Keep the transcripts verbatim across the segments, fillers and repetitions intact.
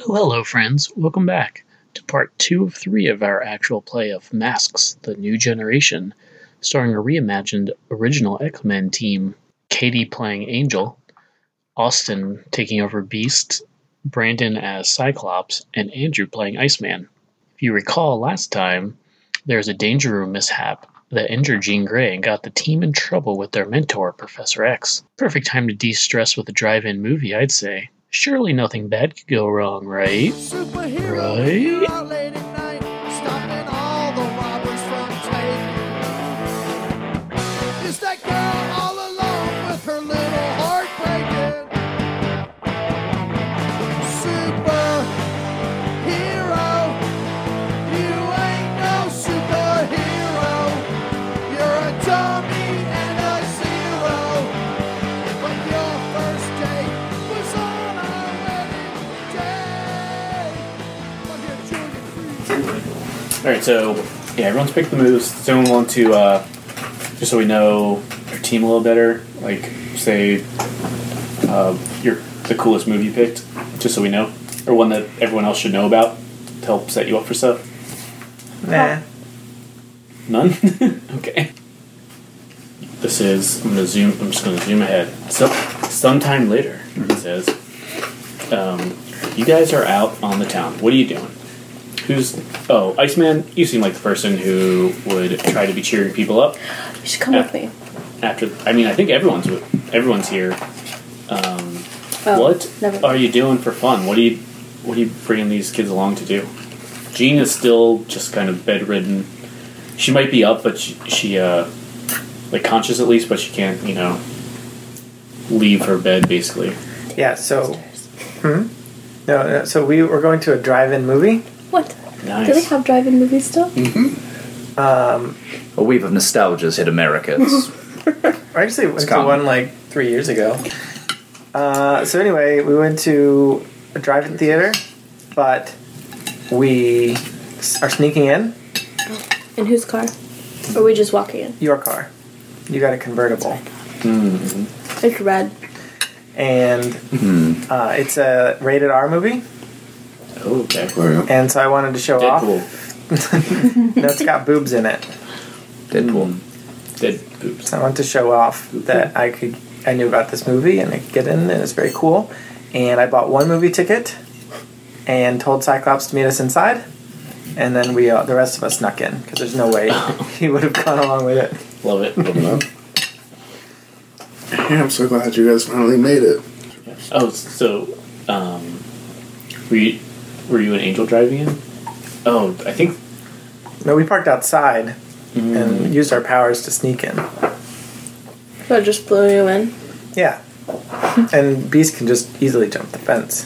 Hello, friends. Welcome back to part two of three of our actual play of Masks, The New Generation, starring a reimagined original X-Men team, Katie playing Angel, Austin taking over Beast, Brandon as Cyclops, and Andrew playing Iceman. If you recall last time, there was a Danger Room mishap that injured Jean Grey and got the team in trouble with their mentor, Professor X. Perfect time to de-stress with a drive-in movie, I'd say. Surely nothing bad could go wrong, right? Right? Alright, so, yeah, everyone's picked the moves. Does anyone want to, uh, just so we know our team a little better, like, say, uh, you're the coolest movie you picked, just so we know? Or one that everyone else should know about to help set you up for stuff? Nah. None? Okay. This is, I'm gonna zoom, I'm just gonna zoom ahead. So, sometime later, it says, um, you guys are out on the town. What are you doing? Who's... Oh, Iceman, you seem like the person who would try to be cheering people up. You should come Af- with me. After... I mean, I think everyone's everyone's here. Um, Oh, what never. are you doing for fun? What are you What are you bringing these kids along to do? Jean is still just kind of bedridden. She might be up, but she, she uh... like, conscious at least, but she can't, you know, leave her bed, basically. Yeah, so... Hmm? No, no, so we were going to a drive-in movie. What? Nice. Do they have drive-in movies still? Mm-hmm. Um, A wave of nostalgia's hit America. It's, I actually went to common. one like three years ago. Uh, so anyway, we went to a drive-in theater, but we are sneaking in. In whose car? Or are we just walking in? Your car. You got a convertible. Mm-hmm. It's red. And uh, it's a rated R movie. Oh, okay. And so I wanted to show Deadpool. off. No, it's got boobs in it. Deadpool. Dead boobs. So I wanted to show off that I could, I knew about this movie and I could get in, and it's very cool. And I bought one movie ticket and told Cyclops to meet us inside, and then we, uh, the rest of us, snuck in because there's no way he would have gone along with it. Love it. Love it. Yeah, I'm so glad you guys finally made it. Oh, so, um, were you, were you and Angel driving in? Oh, I think... No, we parked outside Mm. and used our powers to sneak in. So I just blew you in? Yeah. And Beast can just easily jump the fence.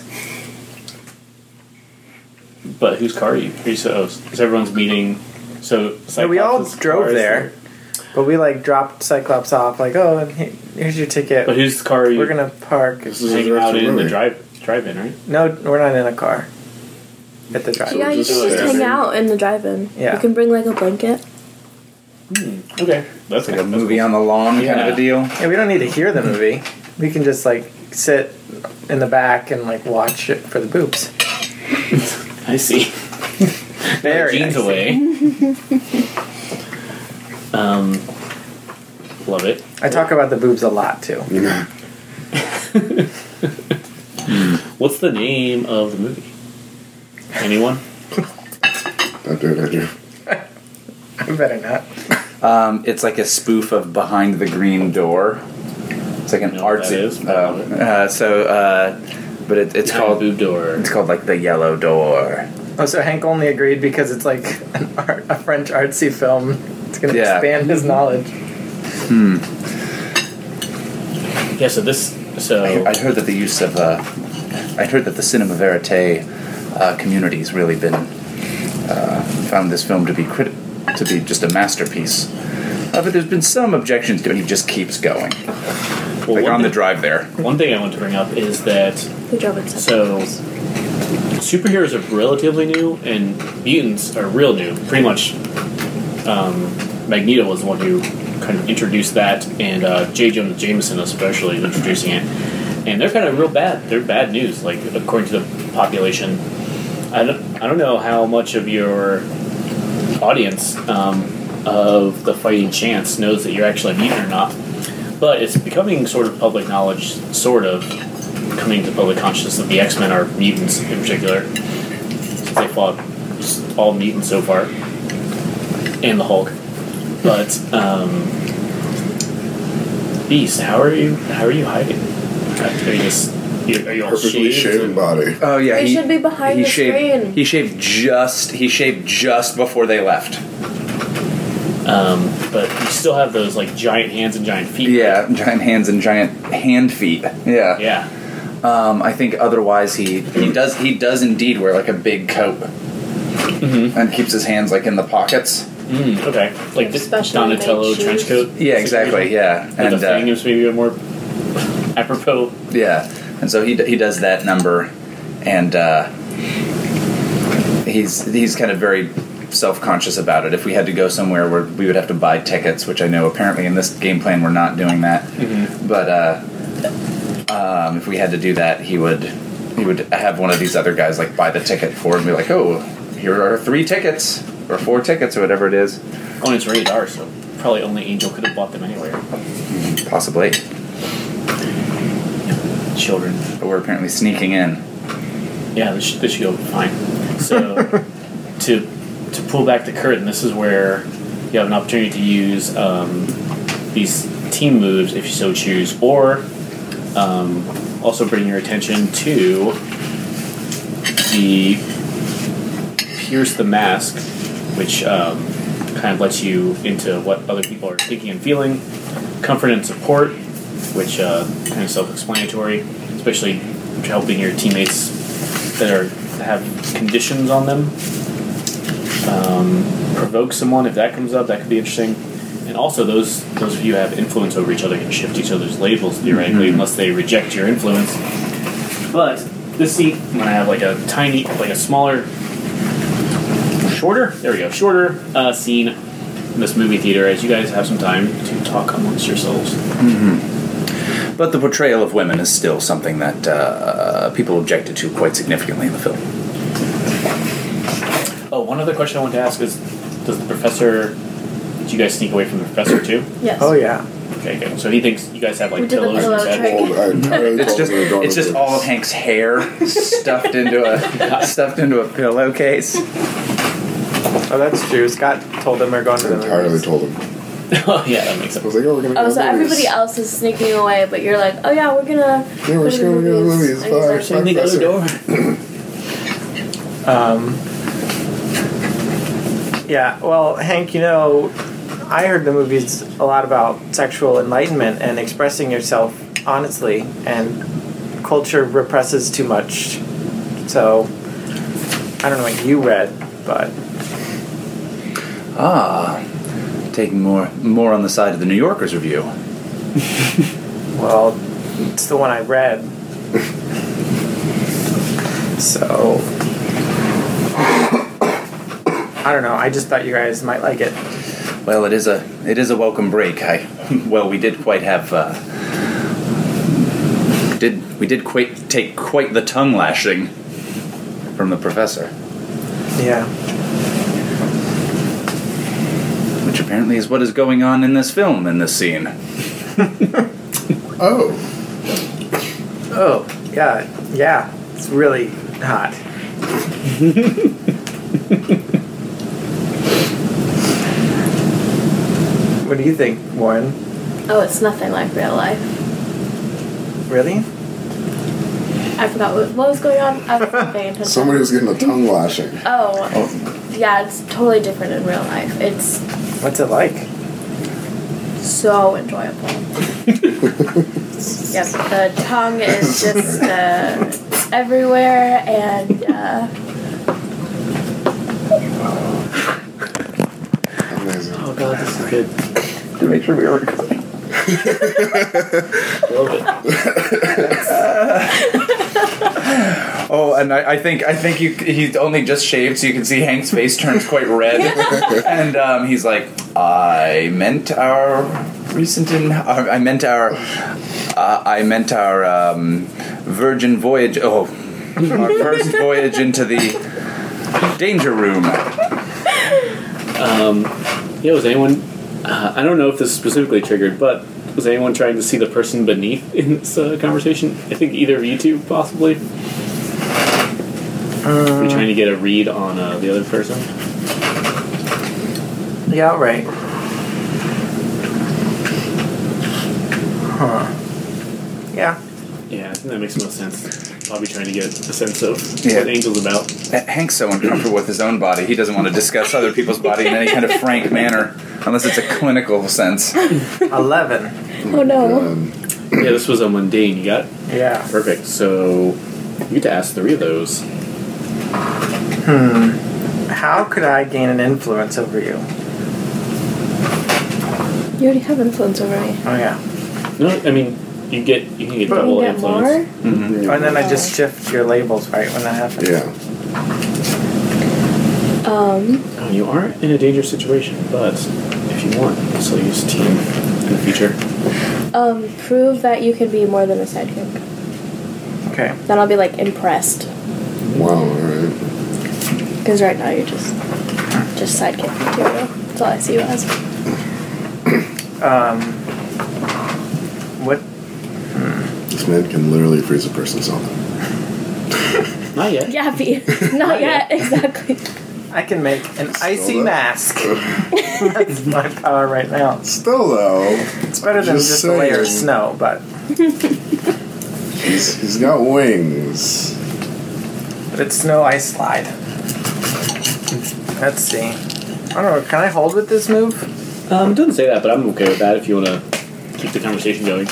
But whose car are you? Are you so, oh, is everyone's meeting... So, So we all Cyclops' drove car is there, but we like dropped Cyclops off, like, oh, and he- here's your ticket. But whose car are you We're gonna park. This is hanging a out in the movie. drive, drive-in, right? No, we're not in a car. At the drive. Yeah, you just can just like- hang out in the drive-in. Yeah. You can bring like a blanket. Hmm. Okay. That's like a that's movie cool. on the lawn kind Yeah. of a deal. Yeah, we don't need to hear the movie. We can just like sit in the back and like watch it for the boobs. I see. Very Jeans nice. away. um, love it. I talk about the boobs a lot too. Yeah. What's the name of the movie? Anyone? Don't do it, Andrew. I better not. Um, it's like a spoof of Behind the Green Door. It's like an You know what artsy. that is? Oh, uh, so, uh, but it, it's Behind called Boob Door. It's called like the Yellow Door. Oh, so Hank only agreed because it's like an art, a French artsy film. It's gonna Yeah. expand his knowledge. Hmm. Yeah. So this. So I, I'd heard that the use of uh, I'd heard that the cinema verite uh, community's really been uh, found this film to be crit- to be just a masterpiece. Uh, but there's been some objections to it. He just keeps going. well, Like one on the thing- drive there. One thing I want to bring up is that We drove in so superheroes are relatively new, and mutants are real new. Pretty much, um, Magneto was the one who kind of introduced that, and uh, J. Jonah Jameson especially introducing it. and they're kind of real bad. They're bad news. Like according to the population, I don't I don't know how much of your audience um, of the Fighting Chance knows that you're actually a mutant or not, but it's becoming sort of public knowledge, sort of coming to public consciousness that the X-Men are mutants in particular, since they fought all mutants so far, and the Hulk. But um, Beast, how are you? How are you hiding? Are you just you, are you all Perfectly shaved? shaven body. Oh yeah, We he should be behind he the shaved, screen. He shaved just he shaved just before they left. Um, but you still have those like giant hands and giant feet. Yeah, giant hands and giant hand feet. Yeah. Yeah. Um, I think otherwise he he does he does indeed wear like a big coat Mm-hmm. and keeps his hands like in the pockets. Mm, okay. Like the Specially made Donatello shoes. trench coat. Yeah, exactly. Yeah, With and the thing uh, is maybe a more apropos. yeah, and so he d- he does that number, and uh, he's he's kind of very self-conscious about it. If we had to go somewhere where we would have to buy tickets, which I know apparently in this game plan we're not doing that, Mm-hmm. but uh, um, if we had to do that, he would he would have one of these other guys like buy the ticket for it and be like, oh, here are three tickets or four tickets or whatever it is. Oh, and it's rated R, so probably only Angel could have bought them anyway. Possibly, Children. but we're apparently sneaking in. Yeah, this should, this should go fine. So, to to pull back the curtain, this is where you have an opportunity to use um, these team moves if you so choose, or um, also bring your attention to the Pierce the Mask, which um, kind of lets you into what other people are thinking and feeling. Comfort and support, which uh, kind of self-explanatory, especially helping your teammates that are have conditions on them. Um, provoke someone if that comes up, that could be interesting. And also, those those of you who have influence over each other can shift each other's labels theoretically, Mm-hmm. unless they reject your influence. But this seat, I'm gonna have like a tiny, like a smaller, shorter. There we go, shorter uh, scene in this movie theater, as you guys have some time to talk amongst yourselves. But the portrayal of women is still something that uh, people objected to quite significantly in the film. Oh, one other question I want to ask is, does the professor? Did you guys sneak away from the professor too? Yes. Oh yeah. Okay, good. So he thinks you guys have like We did the pillows pillow instead. trick. Oh, I entirely It's told just them to go it's to just the- all of Hank's hair stuffed into a stuffed into a pillowcase. Oh, that's true. Scott told them we're going to I the entirely movies. told them. Oh yeah, that makes I sense. was like, oh, we're gonna go Oh, to so the movies. everybody else is sneaking away, but you're like, oh yeah, we're gonna. Yeah, we're go just to the gonna go to the movies. movies. And he's Bye. like, Bye. In the other door. Um, yeah, well, Hank, you know, I heard the movie's a lot about sexual enlightenment and expressing yourself honestly, and culture represses too much. So, I don't know what you read, but Ah, taking more more on the side of the New Yorker's review. well, it's the one I read. So, I don't know. I just thought you guys might like it. Well, it is a it is a welcome break. I well, we did quite have uh, did we did quite take quite the tongue lashing from the professor, Yeah. which apparently is what is going on in this film in this scene. Oh, Oh, yeah, yeah. It's really hot. What do you think, Warren? Oh, it's nothing like real life. Really? I forgot what, what was going on. I was not paying attention. somebody was getting a tongue lashing. Oh, yeah, it's totally different in real life. It's What's it like? so enjoyable. Yep, the tongue is just uh, everywhere, and uh, Amazing. Oh god, this is good. To make sure we were recording. Love it. Oh, and I, I think I think you, he's only just shaved, so you can see Hank's face turns quite red, and um, he's like, "I meant our recent in uh, I meant our uh, I meant our um, Virgin voyage. Oh, our first voyage into the danger room. Um, yeah, was anyone... Uh, I don't know if this specifically triggered, but was anyone trying to see the person beneath in this uh, conversation? I think either of you two, possibly. Are you trying to get a read on uh, the other person? Yeah, right. Huh. Yeah. Yeah, I think that makes most sense. Probably trying to get a sense of Yeah. what Angel's about. Uh, Hank's so uncomfortable with his own body, he doesn't want to discuss other people's body in any kind of frank manner, unless it's a clinical sense. Eleven. Oh no. Um, Yeah, this was a mundane. You got it? Yeah. Perfect. So you get to ask three of those. Hmm. How could I gain an influence over you? You already have influence over me. Oh yeah. No, I mean you get you can get But- double You get more? influence. Mm-hmm. And then I just shift your labels right when that happens. yeah. Um, Oh, you are in a dangerous situation, but if you want, you can still use team in the future. um, prove that you can be more than a sidekick. Okay. Then I'll be like impressed. Wow, alright. Because right now you're just just sidekick material. That's all I see you as. Um. What? This man can literally freeze a person's own. Not yet. Yappy. Not yet, exactly. I can make an icy that? mask. That's my power right now. Still, though, It's better than Just just, a layer of saying. snow, but he's, he's got wings. but it's snow ice slide. Let's see. I don't know. Can I hold with this move? Um, it doesn't say that, but I'm okay with that if you want to keep the conversation going.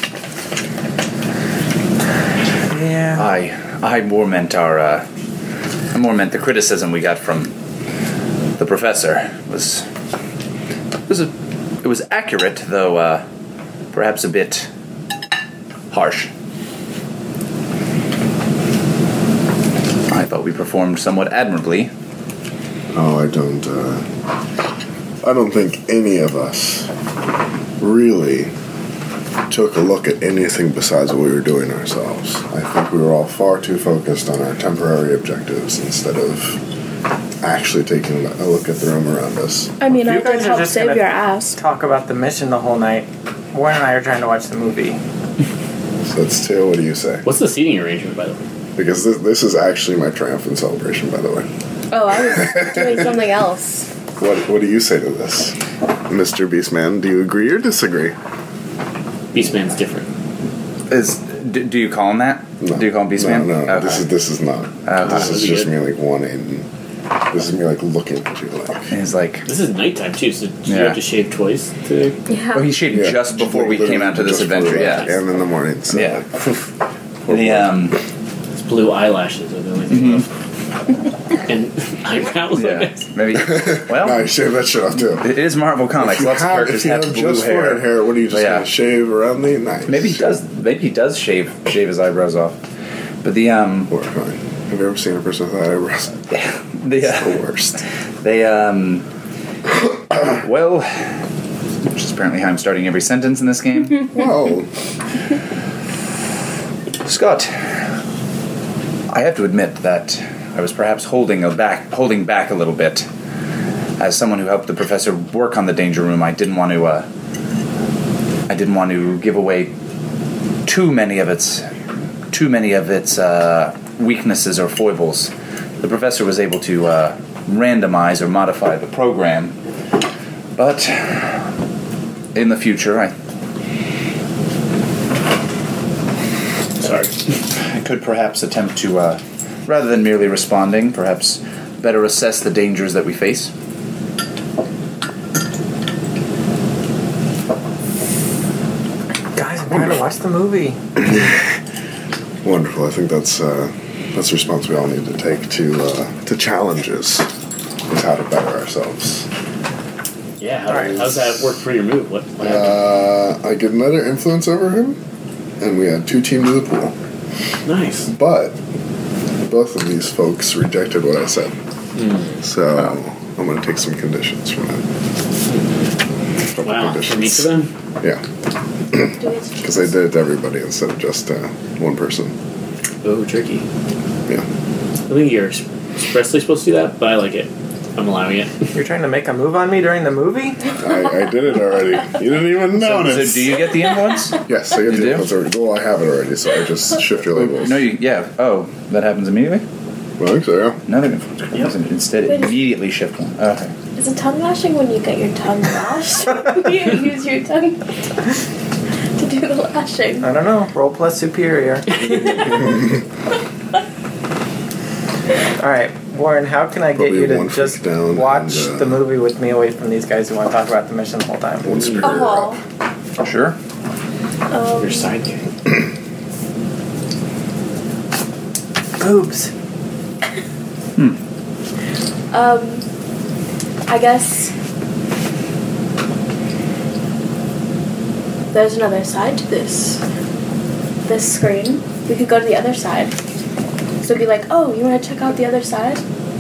Yeah. I I more meant our uh, I more meant the criticism we got from the professor was was a, it was accurate, though uh, perhaps a bit harsh. I thought we performed somewhat admirably. Oh, I don't, uh, I don't think any of us really took a look at anything besides what we were doing ourselves. I think we were all far too focused on our temporary objectives instead of actually taking a look at the room around us. I mean, You I guys did are help just save gonna your ass. Talk about the mission the whole night. Warren and I are trying to watch the movie. So that's Tail, what do you say? What's the seating arrangement, by the way? Because this, this is actually my triumphant celebration, by the way. Oh, I was doing something else. What What do you say to this, Mister Beastman? Do you agree or disagree? Beastman's different. Is do, do you call him that? No. Do you call him Beastman? No, no. Okay. This is this is not. Okay. This is just Good. me like wanting. This is me like looking at you like. He's like, This is nighttime too, so do you Yeah. have to shave twice to? Yeah. oh, he shaved Yeah, just before we literally came out to this just adventure. before Yeah, that, and in the morning. So yeah. like, The um, His blue eyelashes are the only thing left. And eyebrows. I yeah, guess. maybe. Well, no, you shave that shit off too. it is Marvel Comics. If you Lots of have, characters if you have have blue just hair. forehead hair, what are you just But yeah. gonna shave around the night? Maybe he does. Maybe he does shave shave his eyebrows off. But the um, Or fine. Have you ever seen a person without eyebrows? the The uh, worst. they um, well, which is apparently how I'm starting every sentence in this game. Well, Scott, I have to admit that I was perhaps holding a back, holding back a little bit. As someone who helped the professor work on the danger room, I didn't want to. Uh, I didn't want to give away too many of its, too many of its uh, weaknesses or foibles. The professor was able to uh, randomize or modify the program, but in the future, I. Sorry. I could perhaps attempt to, uh, rather than merely responding, perhaps better assess the dangers that we face. Guys, I'm trying to watch the movie. wonderful. I think that's uh, that's a response we all need to take to uh, to challenges. Is how to better ourselves. Yeah, how, Alright. how's that work for your move? What, what happened? Uh, I get another influence over him, and we add two team to the pool. Nice. But both of these folks rejected what I said, so I'm going to take some conditions from that. Couple Wow, from each of them? Yeah. Do we have to Because they did it to everybody instead of just uh, one person. Oh, tricky. Yeah. I think you're expressly supposed to do that, but I like it. I'm allowing it. You're trying to make a move on me during the movie? I, I did it already. You didn't even So, notice. so do you get the influence? Yes, I get You the do? influence already. Well, I have it already, so I just shift your labels. No, you. Yeah. Oh, that happens immediately. Well, I think so, yeah. Another influence comes instead. Wait. Immediately shift one. Okay. Is it tongue lashing when you get your tongue lashed? You use your tongue to do the lashing. I don't know. Roll plus superior. Alright, Warren, how can I get Probably you to one freak just down watch and, uh, the movie with me away from these guys who want to talk about the mission the whole time? One superior Oh, up. Sure. um, Your sidekick. Boobs. um, I guess there's another side to this this screen. We could go to the other side. So it'd be like, oh, you want to check out the other side?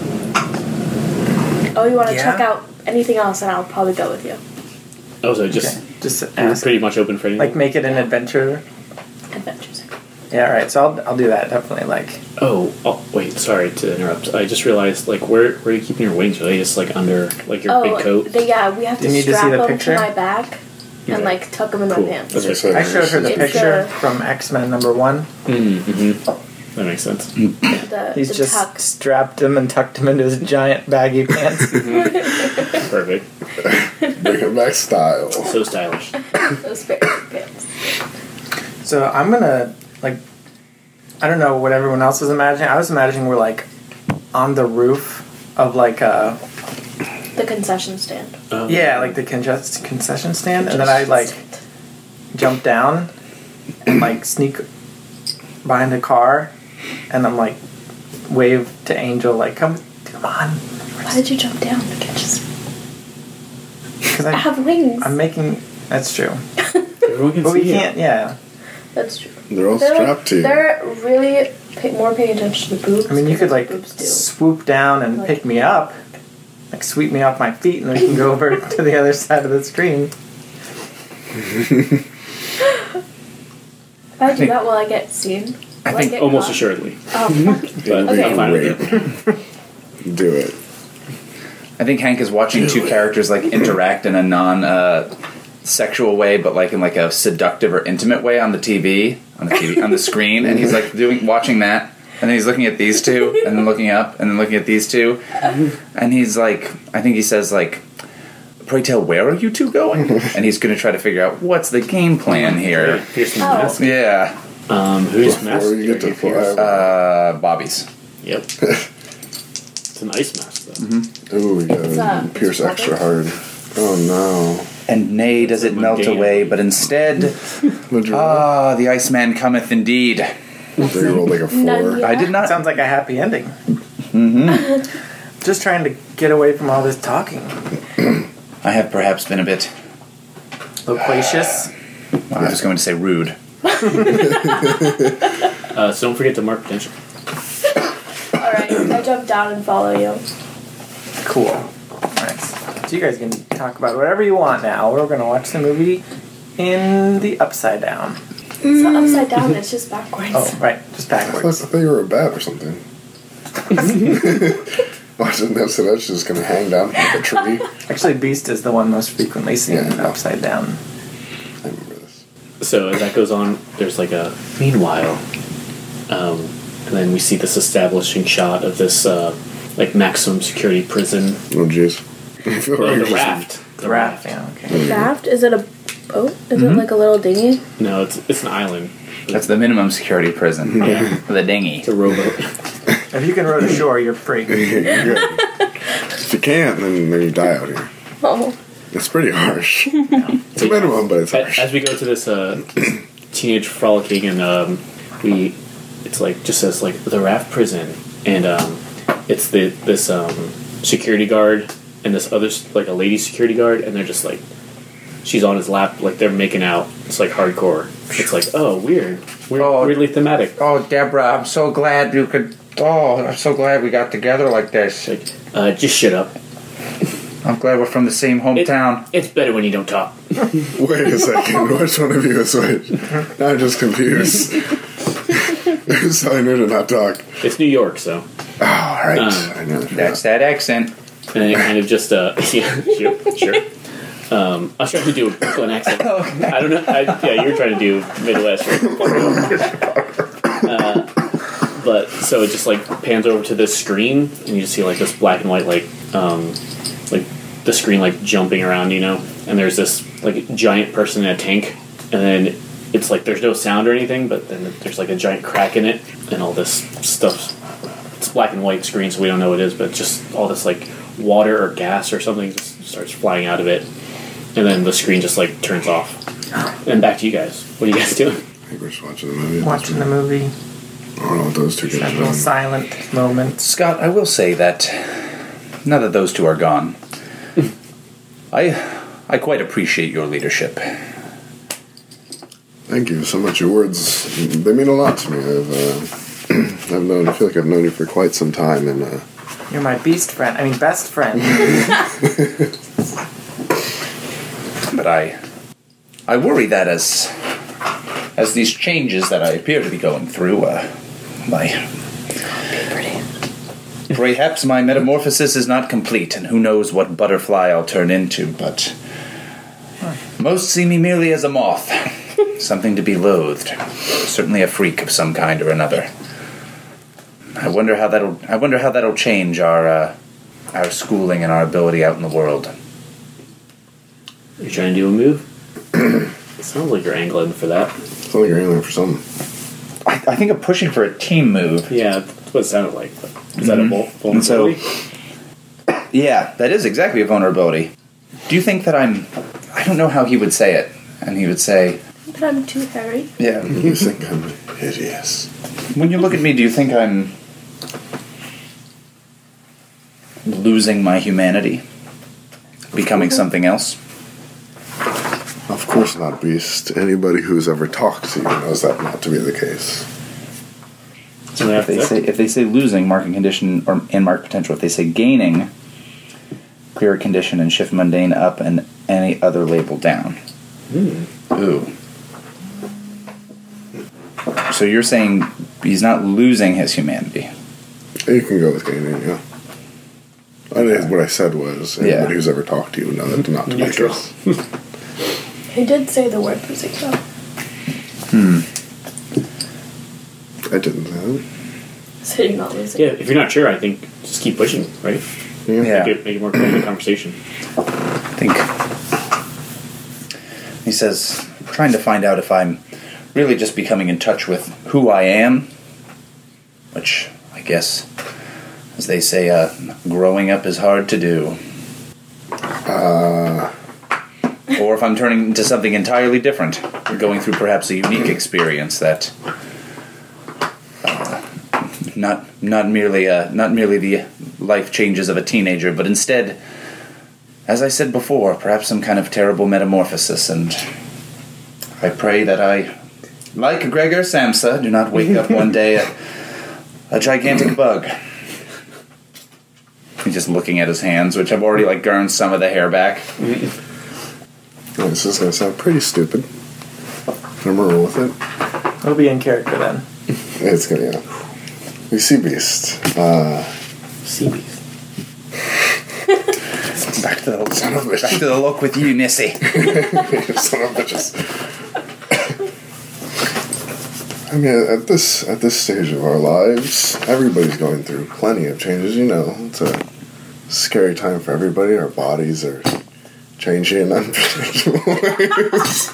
Oh, you want to Yeah. check out anything else, and I'll probably go with you. Oh, so just Okay. Just you're ask. pretty much open for anything. Like, make it an adventure. Adventures. Yeah, alright, so I'll, I'll do that, definitely. Like, Oh, oh, wait, sorry to interrupt. I just realized, like, where where are you keeping your wings? Are they just, like, under, like, your Oh, big coat? they, yeah, we have Do to you need to see strap the them picture? to my back and, Okay. like, tuck them in Cool. my pants. That's Yes, right. I I showed her the It's picture a- from X-Men number one. Mm-hmm. That makes sense. The, He's the just tuck. strapped him and tucked him into his giant baggy pants. Perfect. Bring it back style. So stylish. Those very big pants. So I'm gonna, like, I don't know what everyone else was imagining. I was imagining we're, like, on the roof of, like, a... The concession stand. Um, Yeah, like the conges- concession stand, and then I like jump down and like sneak behind a car, and I'm like wave to Angel like, "Come, come on," Why did you jump down? You can't just. because I I have wings. I'm making that's true, Everyone can but see we you. can't. Yeah, That's true. They're all They're, strapped to you. they're really pay, more paying attention to the boobs. I mean you could because like the boobs do. swoop down and Like- pick me up, like sweep me off my feet, and we can go over to the other side of the screen. If I do that, will I get seen? I Will think get Almost caught? assuredly. Oh, fuck. But Okay. I'm fine with it. Do it. I think Hank is watching two characters like interact in a non uh, sexual way, but like in like a seductive or intimate way on the T V, on the T V, on the screen, and he's like doing watching that, and then he's looking at these two, and then looking up, and then looking at these two, and he's like, I think he says like, "Pray tell, where are you two going?" And he's going to try to figure out what's the game plan here. Here's some Oh. mask. Yeah, Um, who's Before mask? you get to Pierce? five. uh, Bobby's. Yep. It's an ice mask, though. Ooh, we It's, uh, gotta pierce it's extra hard. Oh no. And nay, does it melt Mundane. away, but instead, Would you ah, the Iceman cometh indeed. So you rolled like a None four. yet. I did not. Sounds like a happy ending. Mm-hmm. Just trying to get away from all this talking. I have perhaps been a bit, Loquacious. well, I was going to say rude. Uh, so don't forget to mark potential. Alright, I jump down and follow you. Cool. Nice. So you guys can talk about whatever you want now. We're gonna watch the movie in the upside down. It's not upside down, it's just backwards. Oh, right, just I thought, I backwards. thought you were a bat or something. Watching that, so that's just gonna hang down from like a tree. Actually, Beast is the one most frequently seen Yeah. upside down. I remember this. So as that goes on, there's like a meanwhile, um, and then we see this establishing shot of this uh, like maximum security prison. Oh jeez. I feel Oh, like the it's just- raft. The raft, yeah, okay. Raft? Is it a boat? Is it like a little dinghy? No, it's it's an island. That's the minimum security prison. Yeah. The dinghy. It's a rowboat. If you can row to shore, you're free. You're good. If you can't, then, then you die out here. Oh. It's pretty harsh. It's a minimum, but it's A- harsh. As we go to this uh, teenage frolicking, and um, we, it's like just says like the raft prison, and um, it's the this um, security guard and this other s- like a lady security guard, and they're just like she's on his lap, like they're making out. It's like hardcore. It's like oh weird, weird Oh. weirdly thematic. Oh, Deborah, I'm so glad you could. Oh, I'm so glad we got together like this. Like uh, just shut up. I'm glad we're from the same hometown. It's better when you don't talk. Wait a second. Which one of you is which? I'm just confused. So I knew to not talk. It's New York, so. Oh, right. Um, I know. That's that accent. And it kind of just, uh, yeah, sure, sure. Um, I was trying to do a Brooklyn accent. I don't know. I, yeah, you're trying to do Midwest. Uh, but so it just like pans over to this screen, and you just see like this black and white, like, um, like the screen like jumping around, you know. And there's this like giant person in a tank, and then it's like there's no sound or anything, but then there's like a giant crack in it, and all this stuff. It's black and white screen, so we don't know what it is, but just all this like water or gas or something just starts flying out of it, and then the screen just like turns off. And back to you guys. What are you guys doing? I think we're just watching the movie. Watching the movie. I don't know what those two That guys little are. silent moment. Scott, I will say that now that those two are gone, I I quite appreciate your leadership. Thank you so much. Your words, they mean a lot to me. I've, uh, I've known, I feel like I've known you for quite some time, and uh, You're my beast friend. I mean, best friend. But I I worry that as as these changes that I appear to be going through, uh, my perhaps my metamorphosis is not complete, and who knows what butterfly I'll turn into, but most see me merely as a moth, something to be loathed, certainly a freak of some kind or another. I wonder how that'll I wonder how that'll change our uh, our schooling and our ability out in the world. You're trying to do a move? It sounds like you're angling for that. it's like you're aiming for something. I, I think I'm pushing for a team move. Yeah, that's what it sounded like. But is that a vul- And so- vulnerability? Yeah, that is exactly a vulnerability. Do you think that I'm... I don't know how he would say it. And he would say... But I'm too hairy. Yeah. You think I'm hideous. When you look at me, do you think I'm... losing my humanity? Becoming something else? Of course not, Beast. Anybody who's ever talked to you knows that not to be the case. So If they say if they say losing, marking condition, or and mark potential, if they say gaining, clear a condition and shift mundane up and any other label down. Ooh. So you're saying he's not losing his humanity. You can go with gaining, yeah. I think what I said was anybody Yeah. who's ever talked to you know that not to be the Neutral. case. He did say the word music though. I didn't know. So you're not losing. Yeah, if you're not sure, I think just keep pushing, right? Yeah. Yeah. Make it, make it more clear in the conversation. I think he says, trying to find out if I'm really just becoming in touch with who I am, which I guess, as they say, uh, growing up is hard to do. Uh, Or if I'm turning into something entirely different, going through perhaps a unique experience that uh, not not merely uh, not merely the life changes of a teenager, but instead, as I said before, perhaps some kind of terrible metamorphosis. And I pray that I, like Gregor Samsa, do not wake up one day a, a gigantic bug. He's just looking at his hands, which have already like grown some of the hair back. this is going to sound pretty stupid. I'm going to roll with it. It'll be in character then. It's going to, yeah. You see Beast. Uh, Sea beast. Back to the son of a back bitch. to the look with you, Nissy. Son of bitches. I mean, at this at this stage of our lives, everybody's going through plenty of changes. You know, it's a scary time for everybody. Our bodies are changing in unpredictable ways.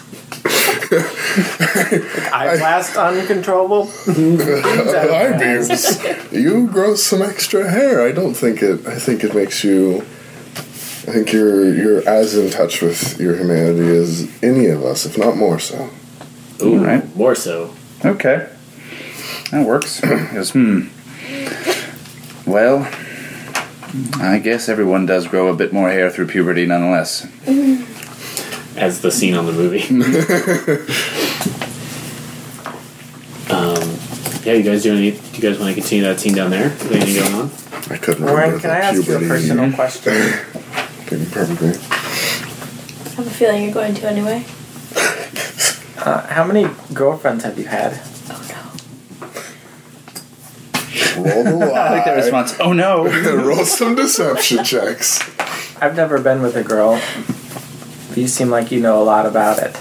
I blast uncontrollable. Eye beams. You grow some extra hair. I don't think it. I think it makes you. I think you're you're as in touch with your humanity as any of us, if not more so. Ooh, Right. more so. Okay. That works. He goes, hmm. Well, I guess everyone does grow a bit more hair through puberty nonetheless. As the scene on the movie. um, yeah, you guys doing any, do you guys want to continue that scene down there? Is there anything going on? I couldn't remember. Warren, can I ask you a puberty. personal question? working perfectly. I have a feeling you're going to anyway. Uh, how many girlfriends have you had? Oh Roll the lie. I like that response. Oh no! Roll some deception checks. I've never been with a girl. You seem like you know a lot about it.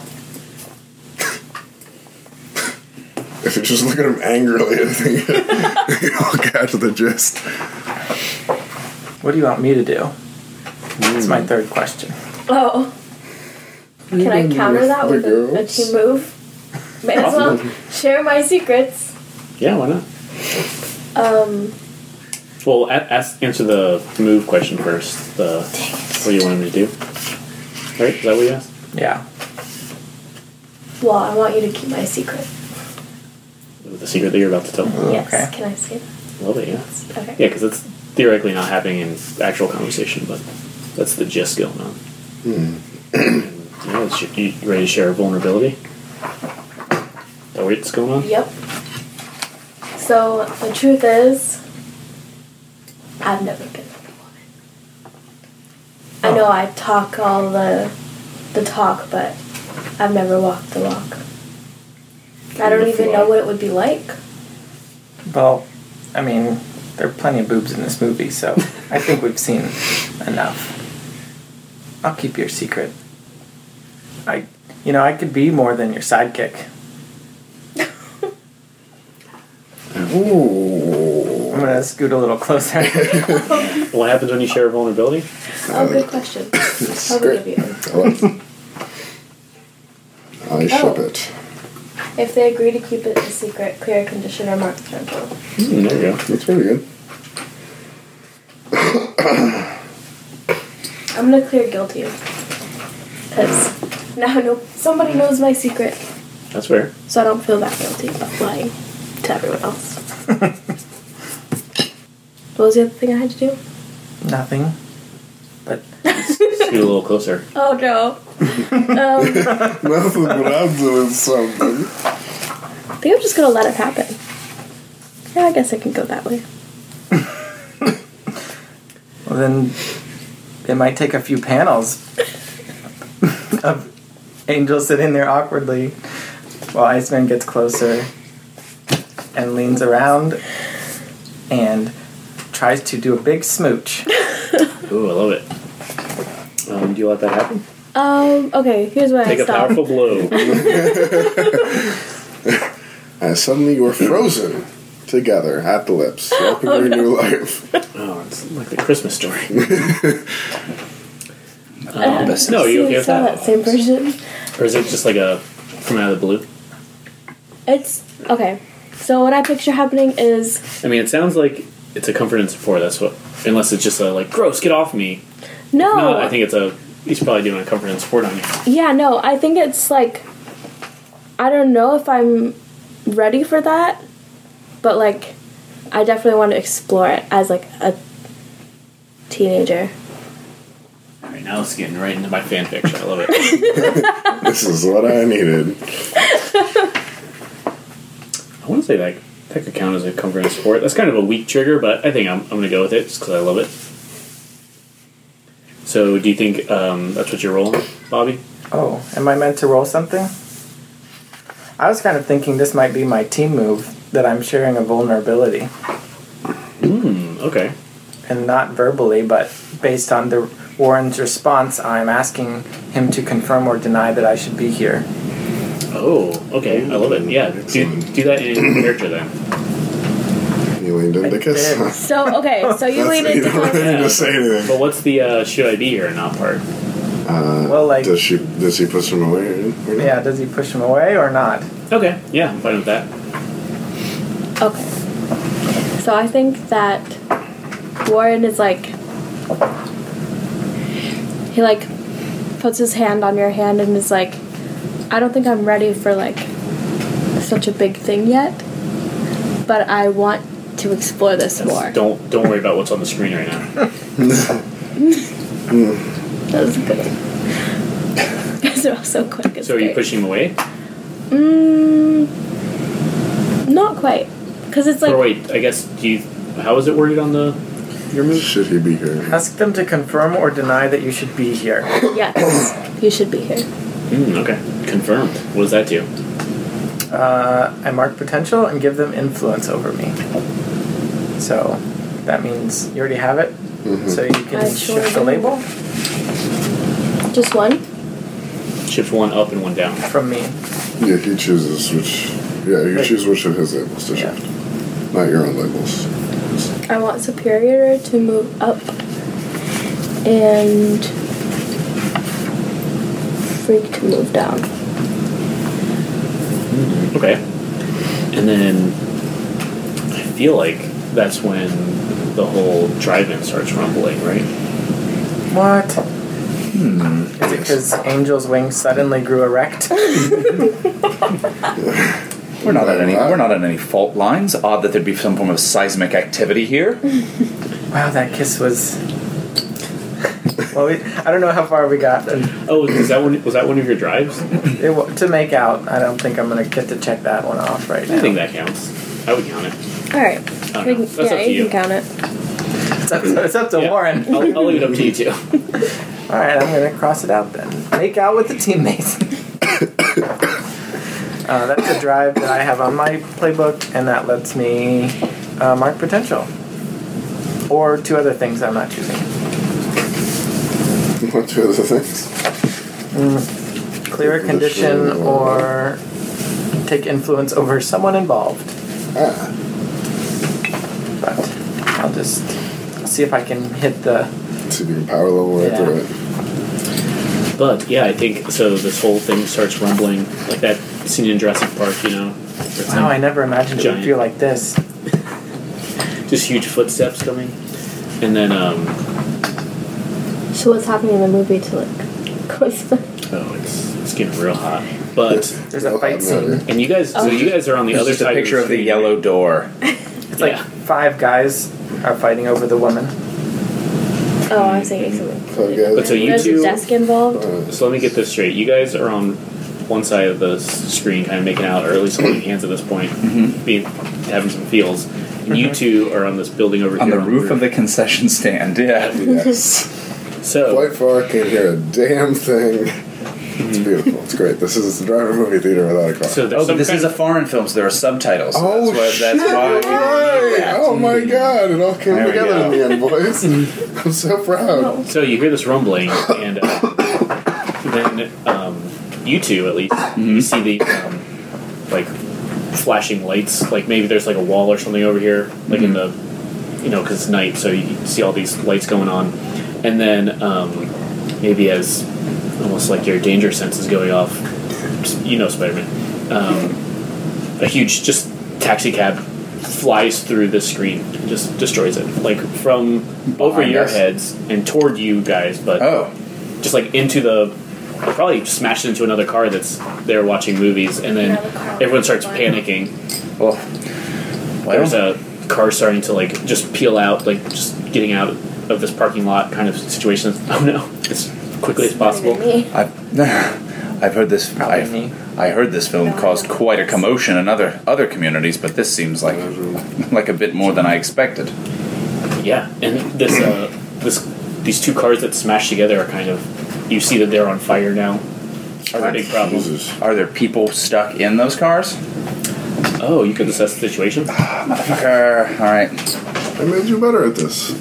If you just look at him angrily, I think you'll catch the gist. What do you want me to do? That's my third question. no. Oh. Can I counter that with a, a team move? May as well share my secrets. Yeah, why not? Um, Well, a- ask, answer the move question first. The what do you want him to do? Right? Is that what you asked? Yeah. well, I want you to keep my secret. The secret that you're about to tell. Yes. okay. Can I see it? Love it, yeah. Okay. Yeah, because it's theoretically not happening in actual conversation, but that's the gist going on. Yeah, it's, you ready to share vulnerability? Is that what's going on? Yep. So the truth is, I've never been with a woman. I know I talk all the the talk, but I've never walked the walk. I don't even know what it would be like. Well, I mean, there are plenty of boobs in this movie, so I think we've seen enough. I'll keep your secret. I, you know, I could be more than your sidekick. Ooh. I'm gonna scoot a little closer. What happens when you share vulnerability? Oh, good question. How big of you? I ship Oh. it. If they agree to keep it a secret, clear condition or mark potential. Mm, there you go. That's pretty good. I'm gonna clear guilty. Because now I know somebody knows my secret, That's fair. so I don't feel that guilty about lying to everyone else. What was the other thing I had to do? Nothing. But Scoot a little closer. Oh no. um, Nothing but I'm doing something. I think I'm just gonna let it happen. Yeah, I guess I can go that way. well, then it might take a few panels of Angel sitting there awkwardly while Iceman gets closer and leans around and tries to do a big smooch. Ooh, I love it. Um, do you let that happen? Um, okay, here's where Take I a stop. powerful blow. And suddenly you are frozen together at the lips, welcoming your new life. Oh, it's like the Christmas story. Uh, best- no, you okay with saw that? that same version. Or is it just like a coming out of the blue? It's okay. So what I picture happening is I mean, it sounds like it's a comfort and support. That's what, unless it's just a like, gross, get off me. no. No, I think it's a. He's probably doing a comfort and support on you. Yeah, no, I think it's like, I don't know if I'm ready for that, but like, I definitely want to explore it as like a teenager. All right, now it's getting right into my fan fiction. I love it. This is what I needed. I want to say that that could count as a comfort and support. That's kind of a weak trigger, but I think I'm, I'm going to go with it just because I love it. So, do you think um, that's what you're rolling, Bobby? Oh, am I meant to roll something? I was kind of thinking this might be my team move, that I'm sharing a vulnerability. Hmm, okay. And not verbally, but based on the Warren's response, I'm asking him to confirm or deny that I should be here. Oh, okay. I love it. Yeah, do, do that in character then. You leaned in I to kiss. did. Huh? So okay, so you That's- lean you into don't conflict. need to say anything. But what's the uh, should I be here or not part? Uh, Well, like- does she? Does he push him away? Or, or not? Yeah, does he push him away or not? Okay, yeah, I'm fine with that. Okay. So I think that Warren is like, he like puts his hand on your hand and is like, I don't think I'm ready for like such a big thing yet, but I want to explore this more. Don't don't worry about what's on the screen right now. That was good. Guys are all so quick. It's So are you great. pushing him away? Mm, not quite, because it's like Or wait, I guess do you? How is it worded on the? your move? Should he be here? Ask them to confirm or deny that you should be here. Yes, you should be here. Mm, okay. Confirmed. What does that do? Uh, I mark potential and give them influence over me. So that means you already have it. Mhm. So you can I sure shift the do. label Just one? Shift one up and one down. from me. Yeah, he chooses which. Yeah, you Wait. choose which of his labels to Yeah. shift. Not your own labels. I want Superior to move up and Freak to move down. Okay. And then I feel like that's when the whole drive-in starts rumbling, right? What? Hmm. Is it because Angel's wings suddenly grew erect? We're not at any. We're not at any fault lines. Odd that there'd be some form of seismic activity here. Wow, that kiss was. Well, we, I don't know how far we got. And Oh, is that one? Was that one of your drives? it, wa- to make out, I don't think I'm gonna get to check that one off right now. I think that counts. I would count it. Alright. don't We know. can- That's yeah, up to you you. can count it. It's up to, it's up to Yeah. Warren. I'll, I'll leave it up to you too. All right, I'm gonna cross it out then. Make out with the teammates. uh, that's a drive that I have on my playbook, and that lets me uh, mark potential, or two other things I'm not choosing. What two other things? Clear a condition or take influence over someone involved. Ah, But I'll just see if I can hit the. see if you can power level right Yeah. through it. But yeah, I think so. This whole thing starts rumbling, like that scene in Jurassic Park, you know. where it's Wow, I like never imagined it would giant- feel like this. just huge footsteps coming, and then um, So what's happening in the movie to like cause the oh, it's it's getting real hot. But There's a Oh, fight I'm scene. ready. and you guys, so you guys are on the There's other just a side. picture of of the, the screen, yellow right? door. It's like Yeah. five guys are fighting over the woman. Oh, I'm thinking something. So, guys, But so you There's two- a desk involved. uh, So let me get this straight. You guys are on one side of the s- screen, kind of making out, or at least holding hands at this point, being having some feels. And you two are on this building over On here the roof of the concession stand. Yeah. yes. So Quite far, can't hear a damn thing. It's beautiful. It's great. This is the drive-in movie theater without a car. so there's Oh, but some this kind is a of, foreign film, so there are subtitles. So Oh, that's why, shit, that's why you're right. Yeah. Oh my god, it all came There we together go. in the end, boys. I'm so proud. so you hear this rumbling, and uh, then um, you two at least you see the um, like flashing lights. Like maybe there's like a wall or something over here, like in the you know because it's night, so you see all these lights going on, and then um, maybe as almost like your danger sense is going off. You know, Spider-Man. Um, a huge just taxi cab flies through the screen, and just destroys it, like from over Behind your us? heads and toward you guys, but Oh. just like into the. Probably smashed into another car that's there watching movies, and then Another car. everyone starts panicking. Well, There's well a car starting to like just peel out, like just getting out of this parking lot kind of situation. Oh no, as quickly as possible. Not even me. I've, I've heard this. Probably I've, me. I heard this film No, I caused don't. quite a commotion in other other communities, but this seems like like a bit more than I expected. Yeah, and this uh, this these two cars that smash together are kind of. You see that they're on fire now. Are there big problems? Jesus. Are there people stuck in those cars? Oh, you could assess the situation. Motherfucker! All right. I made you better at this.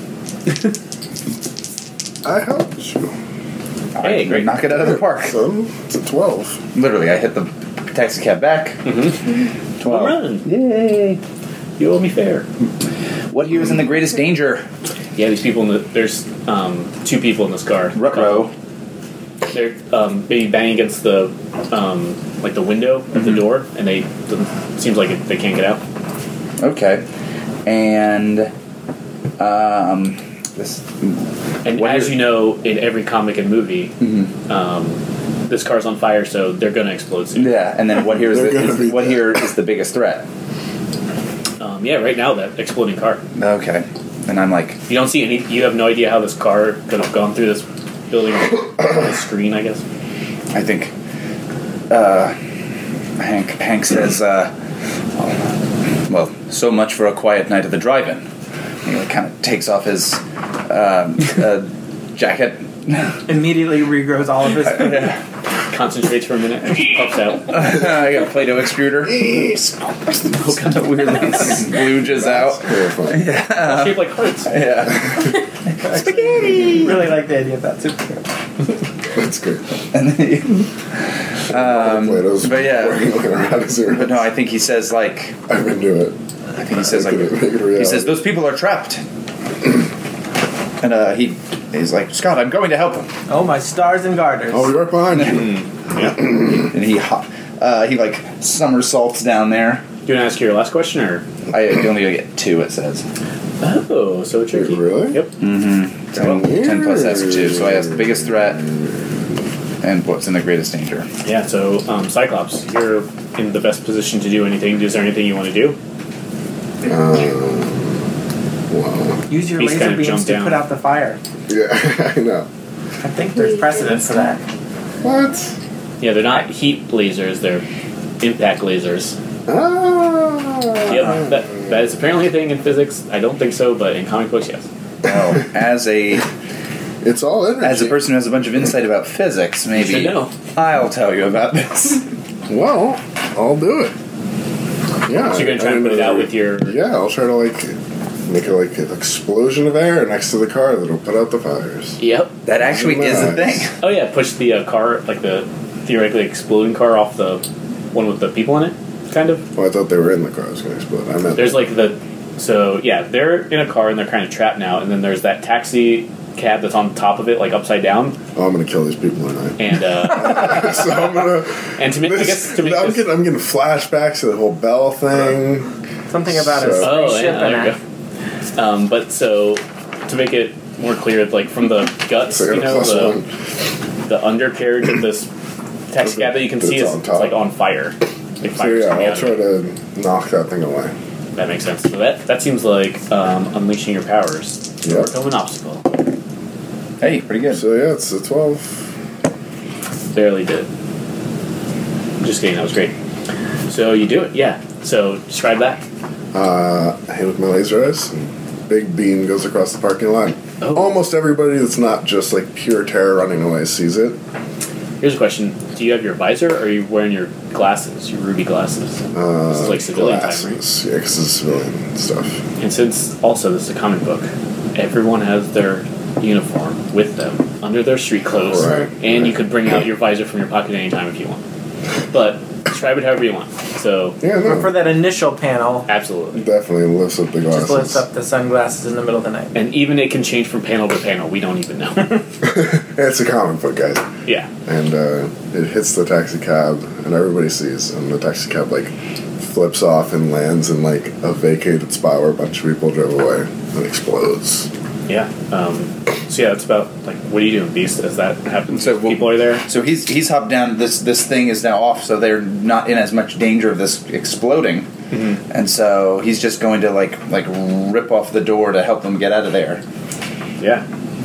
I helped you. Hey, great. Knock it out of the park. So, it's a twelve. Literally, I hit the taxi cab back. Home Twelve. run. Yay! You owe me fair. What here is in the greatest danger? Yeah, these people in the there's um, two people in this car. Ruh-roh. They're um, maybe banging against the um, like the window at the door, and they doesn't, seems like it, they can't get out. Okay. And um, this. And What as is- you know, in every comic and movie, Mm-hmm. um, this car's on fire, so they're gonna explode soon. Yeah, and then what here is, They're the, gonna is be what dead. here is the biggest threat? Um, yeah, right now that exploding car. Okay. And I'm like, You don't see any. You have no idea how this car could have gone through this building the screen. I guess. I think uh, Hank Hank says, uh, well, so much for a quiet night at the drive-in. He like, kind of takes off his um, uh, jacket. Immediately regrows all of his. Concentrates for a minute and puffs out. I got a Play-Doh extruder. Kind of weirdly splooges out. Terrifying. They're shaped like hearts. Yeah. Spaghetti. Really like the idea of that superhero. That's good. And then he, um, Play-Doh's but yeah. looking around his ears. But no, I think he says like. I've been doing it. I think he says like. Make it- make it a reality. He says those people are trapped. And uh, he he's like, Scott, I'm going to help him. Oh, my stars and garters. I'll be right behind you. Yeah. And he ho- uh, he like somersaults down there. Do you want to ask your last question, or? I you only get two. It says. Oh, so tricky. Really? Yep. Mm-hmm. So ten plus ask two. So I ask the biggest threat and what's in the greatest danger. Yeah, so um, Cyclops, you're in the best position to do anything. Is there anything you want to do? Wow. Use your He's laser kinda beams jumped to down. put out the fire. Yeah, I know. I think there's precedent for that. What? Yeah, they're not heat lasers, they're impact lasers. Ah. Yep, that, that is apparently a thing in physics. I don't think so, but in comic books, yes. Well, as a It's all energy. as a person who has a bunch of insight about physics, maybe should know. I'll tell you about this. Well, I'll do it. Yeah. So you're going to try I and put it know. out with your... Yeah, I'll try to like make a like an explosion of air next to the car that'll put out the fires. Yep. That actually is a Nice. thing. Oh yeah, push the uh, car, like the theoretically exploding car off the one with the people in it, kind of. Well, I thought they were in the car. I was going to explode. I meant There's like the... So, yeah, they're in a car and they're kind of trapped now, and then there's that taxi cab that's on top of it, like upside down, oh, I'm going to kill these people tonight. and uh, So I'm gonna. and to make, I This, guess to make I'm this... getting I'm getting flashbacks to the whole Bell thing. Something about a So- Oh, spaceship yeah, there and you that. go. Um, but so, to make it more clear, like from the guts, So I you got a know, plus the, one. the undercarriage of this taxi cab that you can But see it's is on it's top. like on fire. Like So fire's yeah, coming I'll out try of it. to knock that thing away. That makes sense. So that that seems like um, unleashing your powers to Yep. overcome an obstacle. Hey, pretty good. So yeah, it's a twelve. Barely did. Just kidding. That was great. So you do it, yeah. So describe that. Uh, I hit with my laser eyes. And big beam goes across the parking lot. Oh. Almost everybody that's not just like pure terror running away sees it. Here's a question: do you have your visor, or are you wearing your glasses, your ruby glasses? Uh, This is like civilian time, right? glasses. Yeah, because it's civilian stuff. And since also this is a comic book, everyone has their uniform with them under their street clothes, Right, and you right. could bring out your visor from your pocket anytime if you want. But describe it however you want. So Yeah, But no, for that initial panel, absolutely, definitely lifts up the glasses. just lifts up the sunglasses in the middle of the night. and even it can change from panel to panel. We don't even know. It's a comic book, guys. Yeah, And uh, it hits the taxi cab, and everybody sees, and the taxi cab like flips off and lands in like a vacated spot where a bunch of people drove away and explodes. yeah. Um, so yeah, it's about like what are you doing, Beast? As that happens, So, well- people are there. So he's he's hopped down. This this thing is now off, so they're not in as much danger of this exploding. Mm-hmm. And so he's just going to like like rip off the door to help them get out of there. Yeah.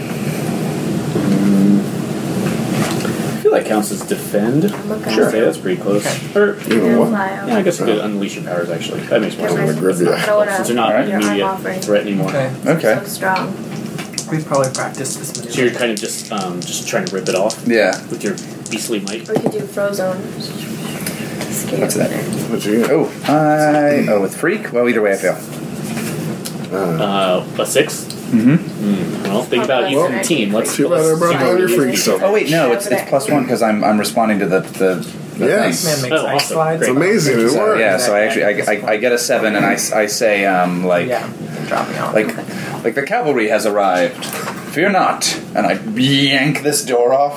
I feel like counts as defend. Look Sure, out. say that's pretty close. Or You know You're what? fly out. yeah, I guess you could unleash your powers. Actually, that makes more Get my- sense. grip you. I don't wanna Since you're not Alright. an your arm immediate off right. threat anymore. Okay. Okay. So strong. We've probably practiced this So maneuver. you're kind of just um, just trying to rip it off Yeah. with your beastly might. Or you could do Frozone. Scare What's that? What'd you get? Oh, I oh with freak. Well, either way, I fail. Uh, Uh, a six. Mm-hmm. Mm, well, think about you Well, from team. Let's. too bad I let's brought see down what your you freak do. stuff. Oh wait, no, it's it's plus one because I'm I'm responding to the the, the Yes. Man thing. makes Oh, ice awesome. slides. Great. It's amazing. It So, works. yeah, so I actually I, I, I get a seven and I, s- I say um like Yeah, dropping off. like like the cavalry has arrived. Fear not, and I yank this door off.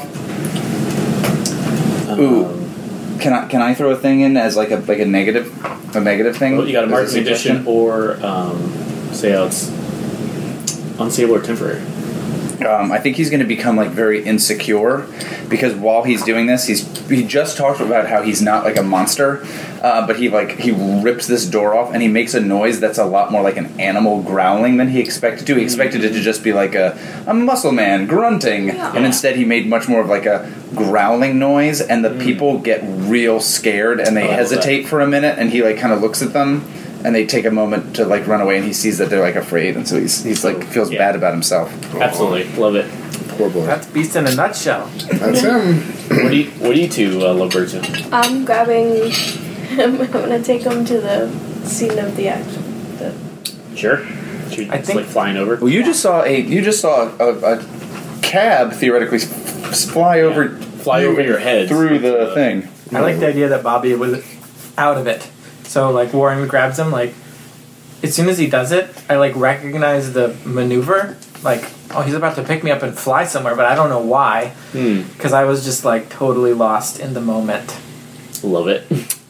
Ooh. Um, Can I can I throw a thing in as like a like a negative a negative thing? well, you got a As mark condition suggestion? or um, say how it's unstable or temporary. Um, I think he's going to become like very insecure because while he's doing this, he's he just talked about how he's not like a monster, uh, but he like he rips this door off and he makes a noise that's a lot more like an animal growling than he expected to. He expected it to just be like a a muscle man grunting, Yeah. and instead he made much more of like a growling noise, and the people get real scared and they Oh, I love hesitate for a minute, and he like kind of looks at them and they take a moment to like run away, and he sees that they're like afraid, and so he's he's like feels Yeah. bad about himself. Absolutely, love it. Poor boy. That's Beast in a nutshell. That's him. What do you What do you two uh, love birds in? I'm grabbing him. I'm gonna take him to the scene of the action. The, Sure. Should we I just think- like flying over? Well, you just saw a you just saw a, a cab theoretically s- s- fly over Fly over your head through the Uh, thing. I like the idea that Bobby was out of it. So like Warren grabs him, like as soon as he does it, I like recognize the maneuver. Like, oh, he's about to pick me up and fly somewhere, but I don't know why. Hmm. Because I was just like totally lost in the moment. Love it.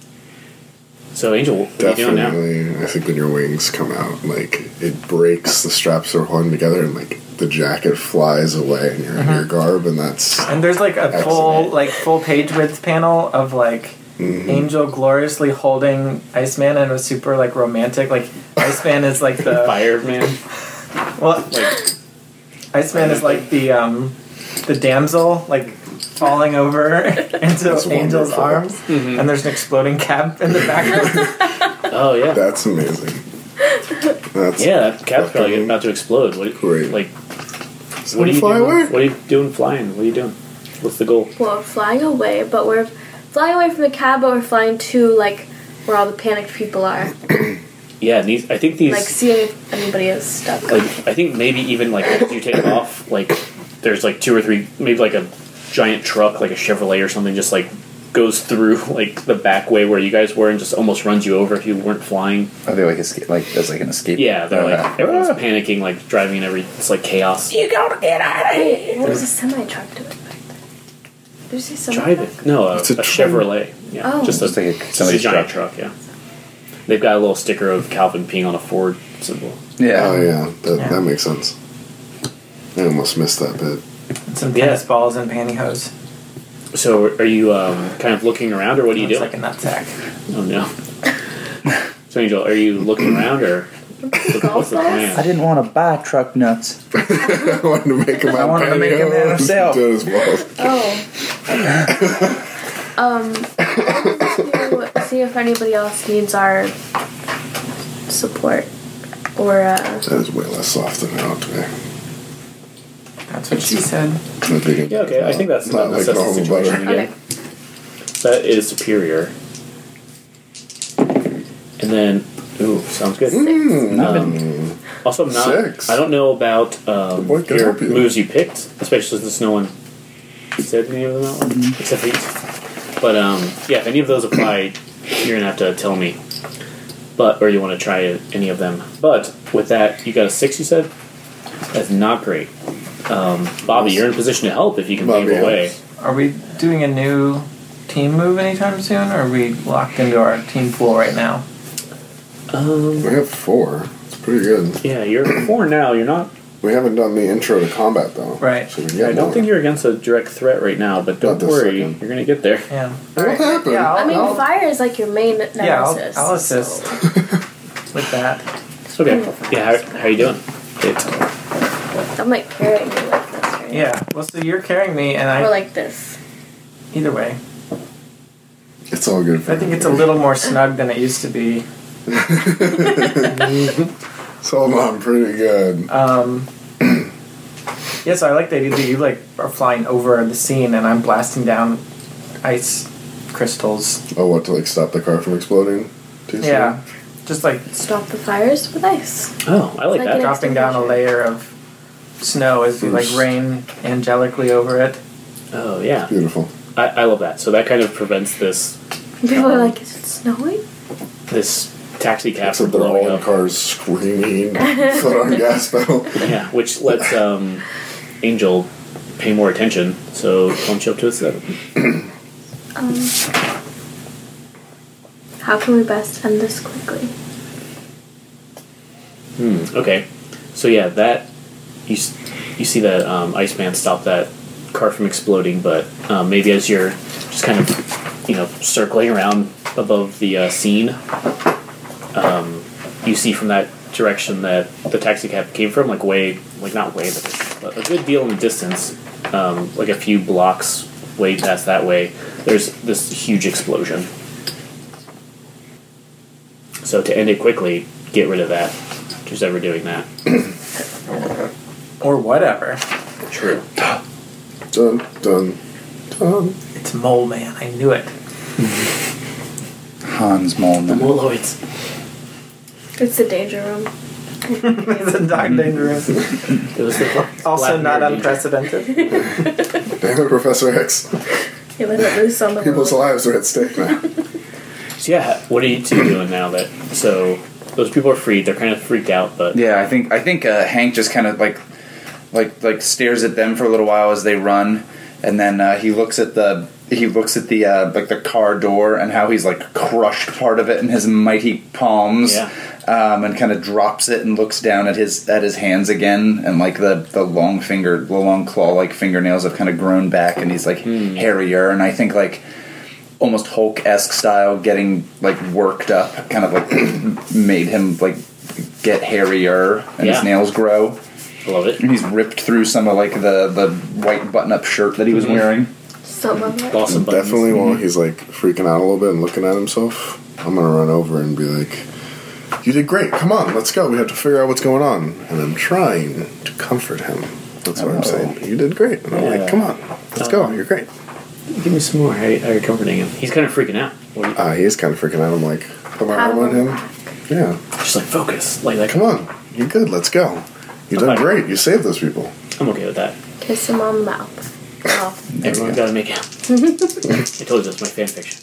So Angel, what are you doing now? Definitely, I think when your wings come out, like it breaks, the straps are holding together, and like the jacket flies away in your, Mm-hmm. your garb, and that's And there's like a full Excellent. like full page width panel of like Mhm. Angel gloriously holding Iceman, and it was super like romantic. Like Iceman is like the Fireman. well, like Iceman is like the um the damsel like falling over into That's Angel's wonderful. arms, Mhm. and there's an exploding cab in the background. Oh yeah. that's amazing. That's Yeah, that cab's probably fucking about to explode. What, great. Like, So what are you fly doing? away. What are you doing flying? What are you doing? What's the goal? well, we're flying away, but we're flying away from the cab, but we're flying to like where all the panicked people are. Yeah, and these, I think these. Like seeing if anybody is stuck. Like, I think maybe even like as you take off, like there's like two or three, maybe like a giant truck, like a Chevrolet or something, just like goes through like the back way where you guys were and just almost runs you over if you weren't flying. Are they like escape? Like there's like an escape? Yeah, they're like Uh, everyone's ah. panicking, like driving and every. It's like chaos. You gotta get out of Wait, here. what was a semi truck doing back there? Did you say semi Drive truck? it. No, a, It's a a train. Chevrolet. Yeah, Oh. just a, Just like a- just a somebody's giant truck. truck. Yeah, they've got a little sticker of Calvin peeing on a Ford symbol. Yeah. Oh yeah, that Yeah. that makes sense. I almost missed that bit. And some Yeah. tennis balls and pantyhose. So, are you um, kind of looking around, or what are you Looks doing? like a nutsack. Oh no. So, Angel, are you looking around, or what's the I plan? didn't want to buy truck nuts. I wanted to make him I out wanted to make him out himself. Tennis balls. Oh. um, I wanted to see if anybody else needs our support or uh, That is way less soft than it ought to be. That's what she said. I think it- Yeah, okay. I think that's not not like that's the normal situation butter. again. That is superior. And then, ooh, sounds good. Mm, Um, also, I'm not. Six. I don't know about um, boy can your help you. moves you picked, especially since no one said any of them out loud, Mm-hmm. except for you. But um, yeah, if any of those apply, you're gonna have to tell me. But or you want to try any of them. But with that, you got a six. You said that's not great. Um, Bobby, you're in a position to help if you can Bobby pave away. helps. Are we doing a new team move anytime soon, or are we locked into our team pool right now? Um, We have four. It's pretty good. yeah, you're four now. You're not. We haven't done the intro to combat though. Right. So we can get I don't more. think you're against a direct threat right now, but don't Not this worry, second. you're gonna get there. Yeah. What happened? Yeah, I'll, I mean, I'll- fire is like your main nemesis. yeah, I'll, I'll assist so- with that. Okay. Yeah, how, how you doing? It, I'm like carrying you like this, right? Yeah. Well, so you're carrying me, and I. Or like this. Either way, It's all good. For I think it's a little more snug than it used to be. It's all on pretty good. Um, yeah, so I like the idea that you like are flying over the scene, and I'm blasting down ice crystals. Oh, what to like stop the car from exploding? Too soon? Yeah, just like Stop the fires with ice. oh, I like Like that. an- dropping down a layer of snow as you like rain angelically over it. Oh yeah, Beautiful. I, I love that. So that kind of prevents this People are like, is it snowing? this taxi cab Except from they're all blowing in up. cars screaming, foot on gas pedal. Yeah, which lets um, Angel pay more attention. So punch up to a seven. Um, how can we best end this quickly? Hmm. Okay. So yeah, that you s- you see that um, Iceman stop that car from exploding, but um, maybe as you're just kind of you know circling around above the uh, scene, um, you see from that direction that the taxi cab came from, like way, like not way, but, but a good deal in the distance, um, like a few blocks way past that way. There's this huge explosion. So to end it quickly, get rid of that. Who's ever doing that? Or whatever. True. Dun, dun, dun. It's Mole Man. I knew it. Hans Molman. Moloids. It's the danger room. It's a dark dangerous. It was the Also not Danger. unprecedented. Damn it, Professor X. You let it loose on the People's world. lives are at stake now. So yeah, what are you two doing now that so those people are freed? They're kind of freaked out, but Yeah, I think I think uh, Hank just kind of like like like stares at them for a little while as they run, and then uh, he looks at the he looks at the uh, like the car door and how he's like crushed part of it in his mighty palms. Yeah. Um, and kind of drops it and looks down at his at his hands again, and like the, the long finger, the long claw like fingernails have kind of grown back, and he's like hairier, and I think like almost Hulk-esque style, getting like worked up, kind of like made him like get hairier, and Yeah. his nails grow, I love it. and he's ripped through some of like the the white button-up shirt that he was wearing. Some of it. Awesome buttons. Definitely while he's like freaking out a little bit and looking at himself, I'm gonna run over and be like, "You did great. Come on, let's go. We have to figure out what's going on." And I'm trying to comfort him. That's what Oh. I'm saying. You did great. And I'm Yeah. like, "Come on, let's go. You're great." Give me some more. How, how are you comforting him? He's kind of freaking out. What are you, Uh, he is kind of freaking out. I'm like, put my Pat arm on him him. on the Yeah. just like focus. Like, like Come on. You're good. Let's go. You done Okay. great. You saved those people. I'm okay with that. Kiss him on the mouth. Oh. Everyone gotta make out. I told you that's my fan fiction.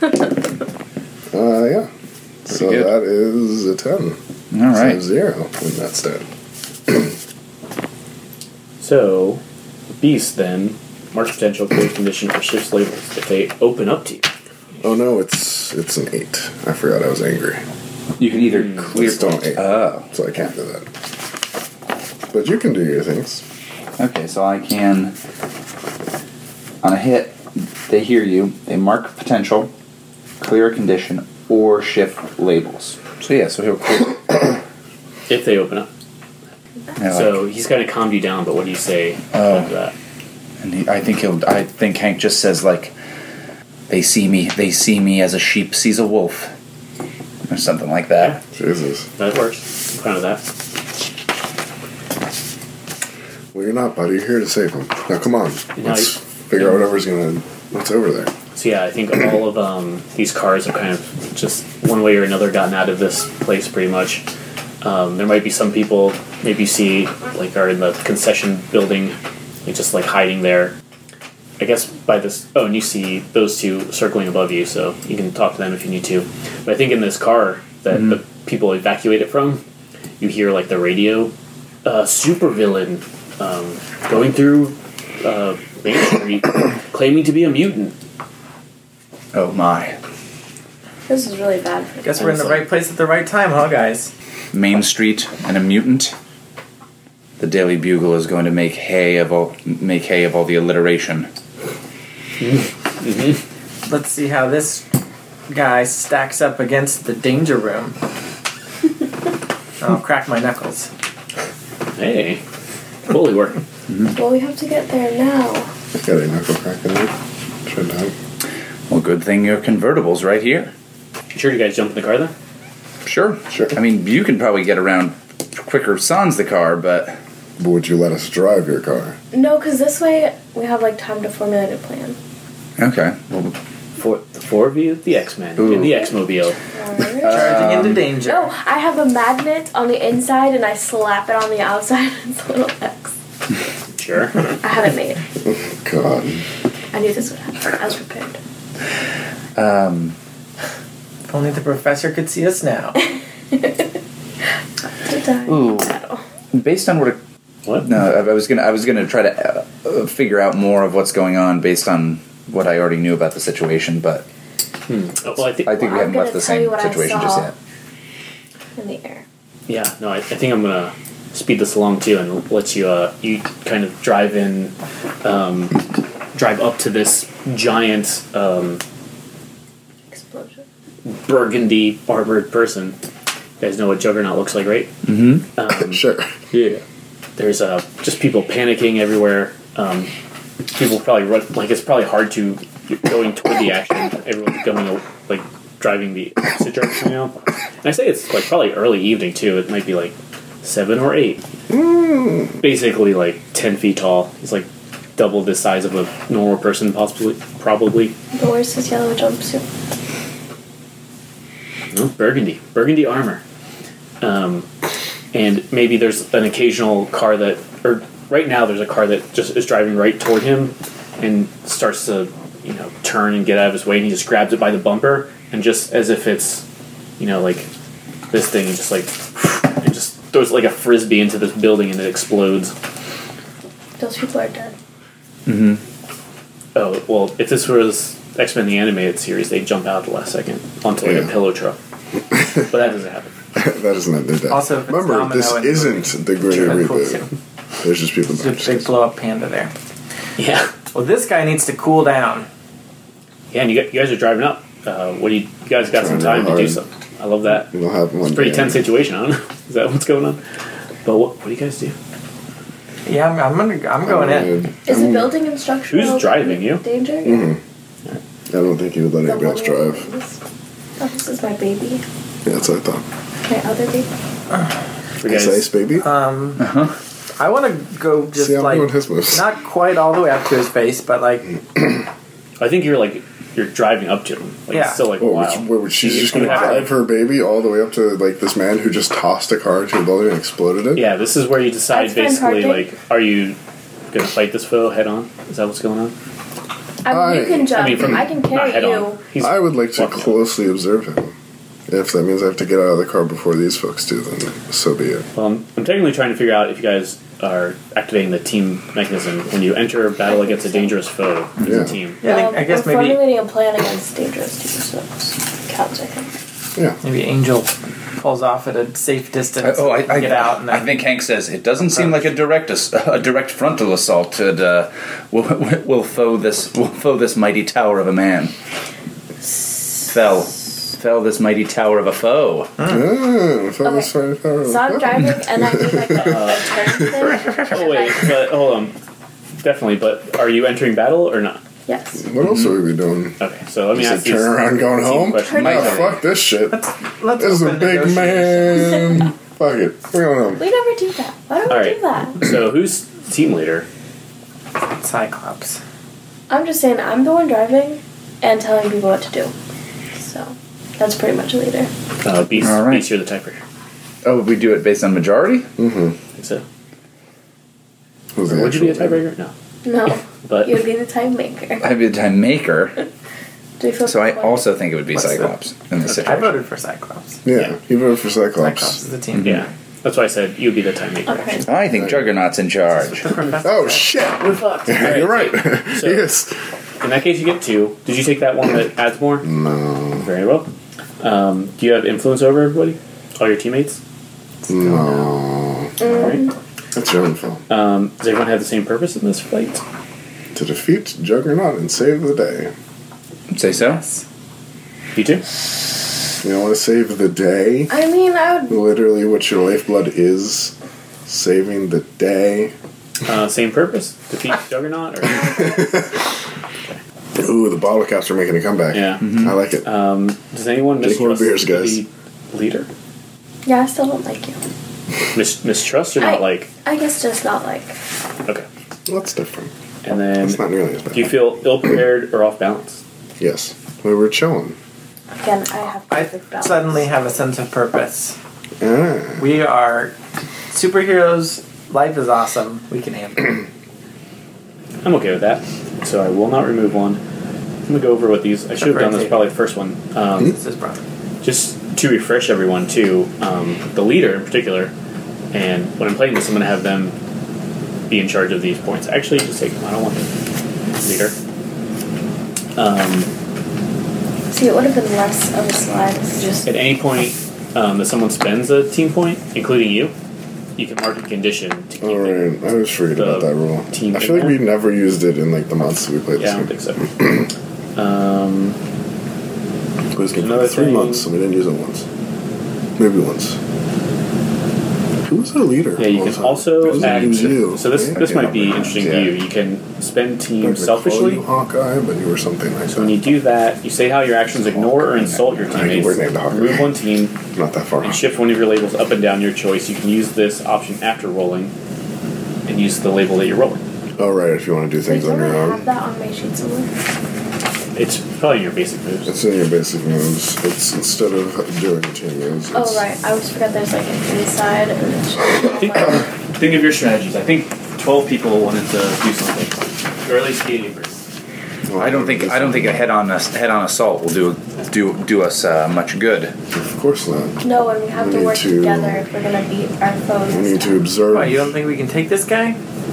Uh, yeah. So good. that is a ten. All right. So zero in that stat. So, Beast then, mark potential, clear condition for shift labels. If they open up to you, Oh no, it's it's an eight. I forgot I was angry. You can either It's clear. still an eight. Oh. So I can't do that. But you can do your things. Okay, so I can, on a hit, they hear you, they mark potential, clear a condition, or shift labels. So yeah, so he'll clear. if they open up. Yeah, So like- he's kind of calmed you down, but what do you say Oh. after that? and he, I think he'll, I think Hank just says like, they see me, they see me as a sheep sees a wolf. Or something like that. Jesus. That works. I'm fine with that. Well, you're not, buddy. You're here to save him. Now, come on. No, Let's you- figure out whatever's gonna. What's over there? So yeah, I think all of um, these cars have kind of just one way or another gotten out of this place pretty much. Um, there might be some people maybe you see like are in the concession building, like just like hiding there. I guess by this. Oh, and you see those two circling above you, so you can talk to them if you need to. But I think in this car that the people evacuated from, you hear like the radio, uh, supervillain um, going through uh, Main Street, claiming to be a mutant. Oh my. This is really bad for Guess we're in the right place at the right time, huh, guys? Main Street and a mutant. The Daily Bugle is going to make hay of all, make hay of all the alliteration. Let's see how this guy stacks up against the danger room. I'll crack my knuckles. Hey, fully working. Well, we have to get there now. Got a knuckle crack in there. Should have. Well, good thing your convertible's right here. Sure, you guys jump in the car then? Sure. Sure. I mean, you can probably get around quicker sans the car, but But would you let us drive your car? No, because this way we have like time to formulate a plan. okay. Well, For the four of you, the X-Men Ooh. in the X-Mobile. Alright. Charging Um, into danger. No, I have a magnet on the inside and I slap it on the outside and it's a little X. Sure. I have it made. God. I knew this would happen. I was prepared. um, If only the professor could see us now. Ta-ta. Ooh. Battle. based on what it, What? no, I I was gonna I was gonna try to uh, uh, figure out more of what's going on based on what I already knew about the situation, but Hmm. Oh, well, I think. I think Well, we I'm haven't left gonna the tell you same what I situation just saw. yet. In the air. Yeah. No, I, I think I'm gonna speed this along too, and let you uh you kind of drive in, um, drive up to this giant um, Explosion. burgundy armored person. You guys know what Juggernaut looks like, right? Mm-hmm. Um, Sure. Yeah. There's uh, just people panicking everywhere. Um, people probably run, like it's probably hard to going toward the action. Everyone's going like driving the opposite direction now. And I say it's like probably early evening too. It might be like seven or eight. Mm. Basically like ten feet tall. He's like double the size of a normal person, possibly, probably. But where's his yellow jumpsuit? No, burgundy, burgundy armor. Um, and maybe there's an occasional car that, or right now there's a car that just is driving right toward him and starts to, you know, turn and get out of his way, and he just grabs it by the bumper, and just as if it's, you know, like this thing, and just like, and just throws like a frisbee into this building, and it explodes. Those people are dead. Mm-hmm. Oh, well, if this was X-Men the Animated Series, they'd jump out at the last second onto like Yeah. a pillow truck. But that doesn't happen. That doesn't end their death. Also, if it's remember, Domino this in the isn't the greater Sure, cool, reboot. There's just people There's a big back. blow up panda there. Yeah. Well, this guy needs to cool down. Yeah, and you, got, you guys are driving up. Uh, what do you, you guys got some time Trying to real do hard. something. I love that. We'll have one. Pretty day. tense situation, I don't know. Is that what's going on? But what, what do you guys do? Yeah, I'm, I'm gonna. I'm going in. Is the I'm- building in structural Who's driving, you? danger? Mhm. I don't think he would let The anybody else woman drive. is- Oh, this is my baby. Yeah, that's what I thought. My other baby. For you guys, Ice Ice baby. Um, Uh-huh. I want to go just See, I'm like doing his moves. not quite all the way up to his face, but like I think you're like you're driving up to him. Like Yeah. it's still like a What, while. which, what, she's You- just you gonna have to, drive like- her baby all the way up to like this man who just tossed a car to a building and exploded it. Yeah, this is where you decide That's fine basically parking. like, are you gonna fight this foe head on? Is that what's going on? I mean, I- you can jump. I I, mean, from can not carry head you. on. He's I would like to walking. closely observe him. If that means I have to get out of the car before these folks do, then so be it. Well, I'm, I'm technically trying to figure out if you guys are activating the team mechanism when you enter a battle against a dangerous foe as Yeah. a team. yeah, I, think, Um, I guess we're maybe formulating a plan against dangerous too, so it counts, I think. Yeah. maybe Angel pulls off at a safe distance. oh, I, and I, get out. And I then, think Hank says it doesn't seem like a direct ass- a direct frontal assault could uh, will, will foe this will foe this mighty tower of a man. Fell, fell this mighty tower of a foe. Ah, if I was Okay. trying to- So I'm driving and I do like a, a turn thing. Oh wait, but hold on. Definitely, but are you entering battle or not? Yes. What else would we be doing? Okay, so let me Is ask it you. turn around going team home? question. Turn Oh, around. fuck this shit. let's let's This is a open big negotiations. man. Fuck it. We're going home. We never do that. Why don't All we right. do that? So who's team leader? Cyclops. I'm just saying I'm the one driving and telling people what to do. So that's pretty much a leader. Uh, Beast. All right. Beast, you're the tiebreaker. Oh, we do it based on majority? Mm-hmm. I think so. Who's the Would you be a actual leader? tiebreaker? No. No, But you would be the time maker. I'd be the time maker, Do you feel so I quiet? also think it would be What's the- Cyclops in this I situation. voted for Cyclops. Yeah, Yeah. he voted for Cyclops Cyclops. is the team. yeah, that's why I said you'd be the time maker. Okay. I think Juggernaut's in charge. The professor. Oh, shit. We're fucked. You're right. So- yes. In that case, you get two. Did you take that one that adds more? No. Very well. Um, do you have influence over everybody? All your teammates? No. All right. That's your own fault. Um, does everyone have the same purpose in this fight? To defeat Juggernaut and save the day. Say so? You too? You don't want to save the day? I mean, I would. Literally, what your lifeblood is. Saving the day. Uh, same purpose? Defeat Juggernaut? Or Ooh, the bottle caps are making a comeback. yeah. I like it. Um, does anyone Take more mistrust beers, guys. the leader? Yeah, I still don't like you. Mis- mistrust or not I- like? I guess just not like. Okay. Well, that's different. And then, That's not nearly as bad. do you feel ill prepared or off balance? Yes. We were chilling. Again, I have I perfect balance. suddenly have a sense of purpose. Ah. We are superheroes. Life is awesome. We can handle it. I'm okay with that. So I will not remove one. I'm gonna go over what these. I should have done this probably the first one. Um, This is brother. just to refresh everyone too, um, the leader in particular, and when I'm playing this, I'm going to have them be in charge of these points. Actually, just take them. I don't want the leader. Um, See, it would have been less of a slide if you just. at any point um, that someone spends a team point, including you, you can mark a condition to keep it. Alright, I was forgetting The about that rule. team I feel like thing we never used it in like the months that we played Yeah, I this don't game. think so. um, We played this game Another for three thing- months and we didn't use it once. Maybe once. Who was our leader? Yeah, you all the can time? also It was act. you, So this right? this I might can't be remember. interesting Yeah. to you. You can spend I'm team not gonna call selfishly. you Hawkeye, but you were something like So that. when you do that, you say how your actions ignore or insult your I think we're named teammates. Hawkeye. Remove one team Not that far. and shift one of your labels up and down your choice. You can use this option after rolling, and use the label that you're rolling. Oh, right, if you want to do Wait, things on don't your I own. have that on my sheet somewhere? It's probably your basic moves. It's in your basic moves. It's instead of doing team moves. Oh, it's- right. I always forgot there's like an inside and then Think, think of your strategies. I think twelve people wanted to do something, or at least Katie first. well, I don't think I don't think a head on head on assault will do do do us uh, much good. Of course not. No, and we have We to need work to- together if we're gonna beat our foes. We need to observe. What, you don't think we can take this guy?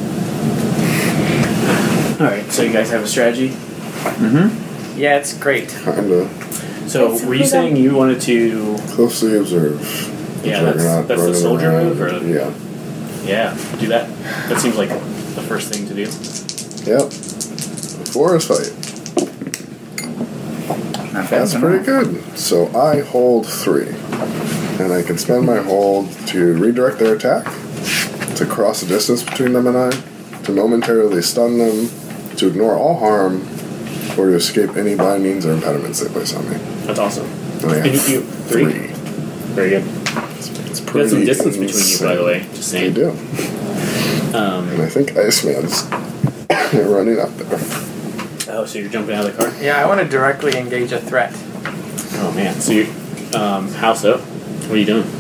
All right. So you guys have a strategy. Yeah, it's great. Kinda So Wait, so were you who saying then- you wanted to? closely observe. Yeah, The that's juggernaut that's the running soldier around. move, or Yeah. yeah, do that. That seems like the first thing to do. Yep. Forest fight. Not bad. That's pretty good. So I hold three. And I can spend my hold to redirect their attack, to cross the distance between them and I, to momentarily stun them, to ignore all harm, or to escape any bindings or impediments they place on me. That's awesome. And I And have you, you three? three. Very good. It's You got some pretty distance between you, by the way. Just I saying. do. Um, And I think Iceman's running up there. oh, so you're jumping out of the car? Yeah, I want to directly engage a threat. Oh man. So you, um, house up. What are you doing?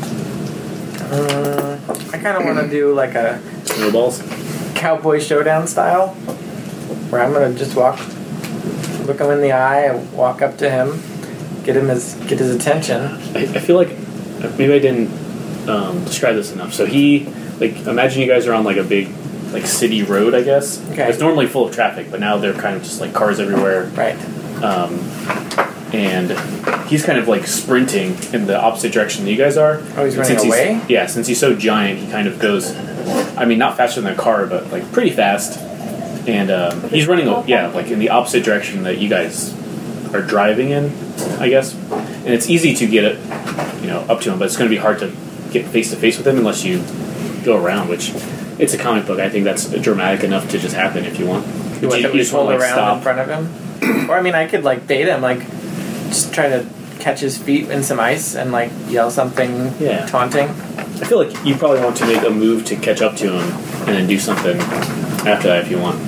Uh, I kind of want to do like a Snowballs. cowboy showdown style, where I'm gonna just walk, look him in the eye, and walk up to him, get him his get his attention. I, I feel like maybe I didn't um, describe this enough. So he, like, imagine you guys are on like a big, like city road, I guess. Okay. It's normally full of traffic, but now they're kind of just like cars everywhere. Right. Um, and he's kind of like sprinting in the opposite direction that you guys are. Oh, he's And running since away? Yeah, since he's so giant, he kind of goes. I mean, not faster than a car, but like pretty fast. And um, he's running, a- yeah, like in the opposite direction that you guys are driving in, I guess. And it's easy to get it, you know, up to him, but it's going to be hard to get face to face with him unless you go around. Which it's a comic book. I think that's dramatic enough to just happen if you want. You want you, to just pull wanna, like, around stop. in front of him, or I mean, I could like bait him, like just try to catch his feet in some ice and like yell something Yeah. taunting. I feel like you probably want to make a move to catch up to him and then do something after that if you want.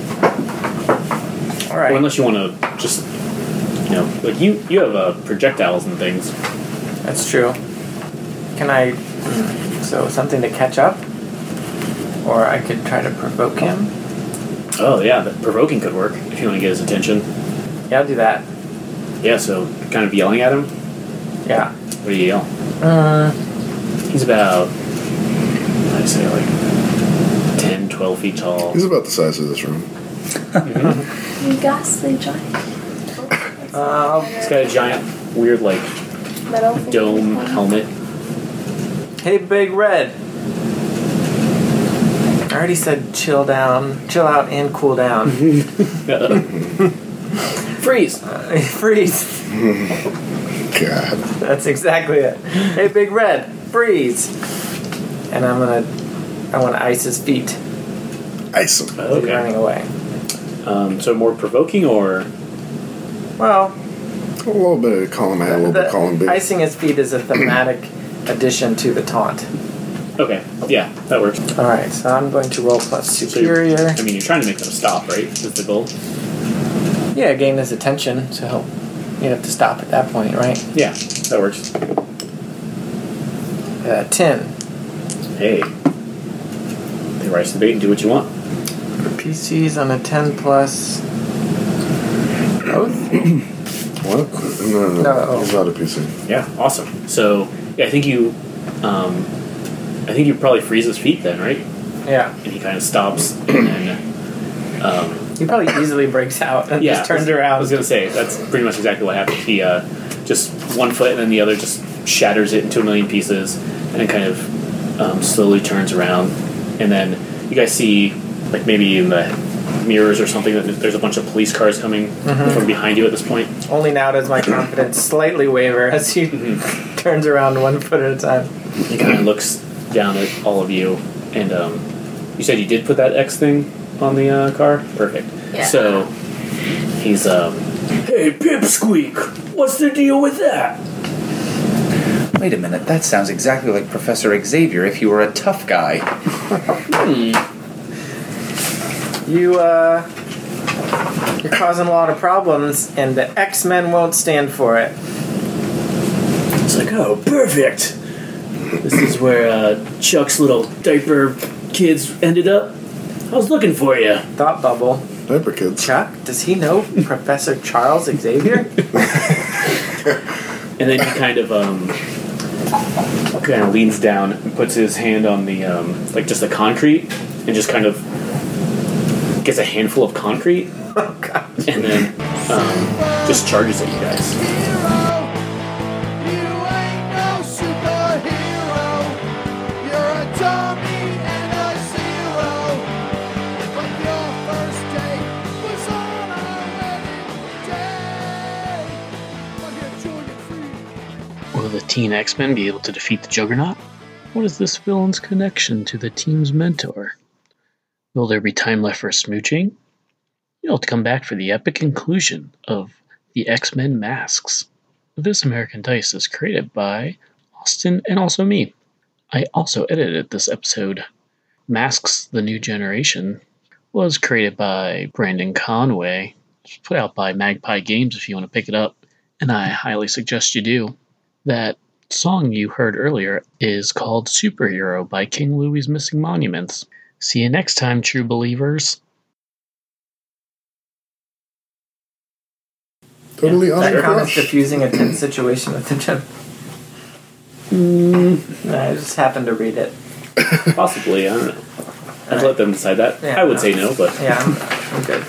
All right. Or unless you want to just, you know, like you you have uh, projectiles and things. That's true. Can I? hmm, So something to catch up, or I could try to provoke him. Oh yeah, the provoking could work if you want to get his attention. Yeah, I'll do that. Yeah, so kind of yelling at him. Yeah. What do you yell? Uh, He's about, I'd say like ten, twelve feet tall. He's about the size of this room. You ghastly giant. uh, He's got a giant, weird like Metal thing. dome helmet. hey, Big Red. I already said chill down, chill out, and cool down. Freeze! Uh, freeze. God. That's exactly it. Hey, Big Red, freeze. And I'm gonna, I want to ice his feet. Ice him. as He's running Okay. away. Um, so more provoking or Well, A little bit of column A, a little bit of column B. the icing his feet is a thematic addition to the taunt. okay? Yeah, that works. All right, so I'm going to roll plus So you're- superior. I mean, you're trying to make them stop, right? Is the goal? Yeah, gain his attention, so he'll you have to stop at that point, right? Yeah, that works. Uh, ten. Hey, they rise to the bait and do what you want. P Cs on a ten plus. Oath? What? No, no, no. No. He's not a P C. Yeah, awesome. So yeah, I think you, um, I think you probably freeze his feet then, right? Yeah. And he kind of stops and then, um, He probably easily breaks out and yeah, just turns I was- around. I was gonna say that's pretty much exactly what happened. He uh, just one foot and then the other just shatters it into a million pieces, and then kind of um, slowly turns around, and then you guys see like maybe in the mirrors or something that there's a bunch of police cars coming from behind you at this point. Only now does my confidence slightly waver as he Mm-hmm. turns around one foot at a time. He kind of looks down at all of you, and um, you said you did put that X thing on the uh, car? Perfect. Yeah. So, he's, um, hey, Pipsqueak, what's the deal with that? Wait a minute, that sounds exactly like Professor Xavier if he were a tough guy. Hmm. You, uh... You're causing a lot of problems, and the X-Men won't stand for it. It's like, oh, perfect. This is where uh, Chuck's little diaper kids ended up. I was looking for you. Thought bubble. Diaper kids. Chuck, does he know Professor Charles Xavier? And then he kind of um, kind of leans down and puts his hand on the um, like just the concrete and just kind of gets a handful of concrete. Oh, God. And then um, just charges at you guys. Will the Teen X-Men be able to defeat the Juggernaut? What is this villain's connection to the team's mentor? Will there be time left for smooching? You'll have to come back for the epic conclusion of the X-Men Masks. This American Dice is created by Austin and also me. I also edited this episode. Masks, the New Generation was created by Brandon Conway. It's put out by Magpie Games if you want to pick it up, and I highly suggest you do. That song you heard earlier is called Superhero by King Louie's Missing Monuments. See you next time, true believers. Totally That on counts crush. diffusing a tense situation with the gym. Mm, No, I just happened to read it. possibly, I don't know. I'd let them decide that. Yeah, I would no. say no, but Yeah, I'm, I'm good.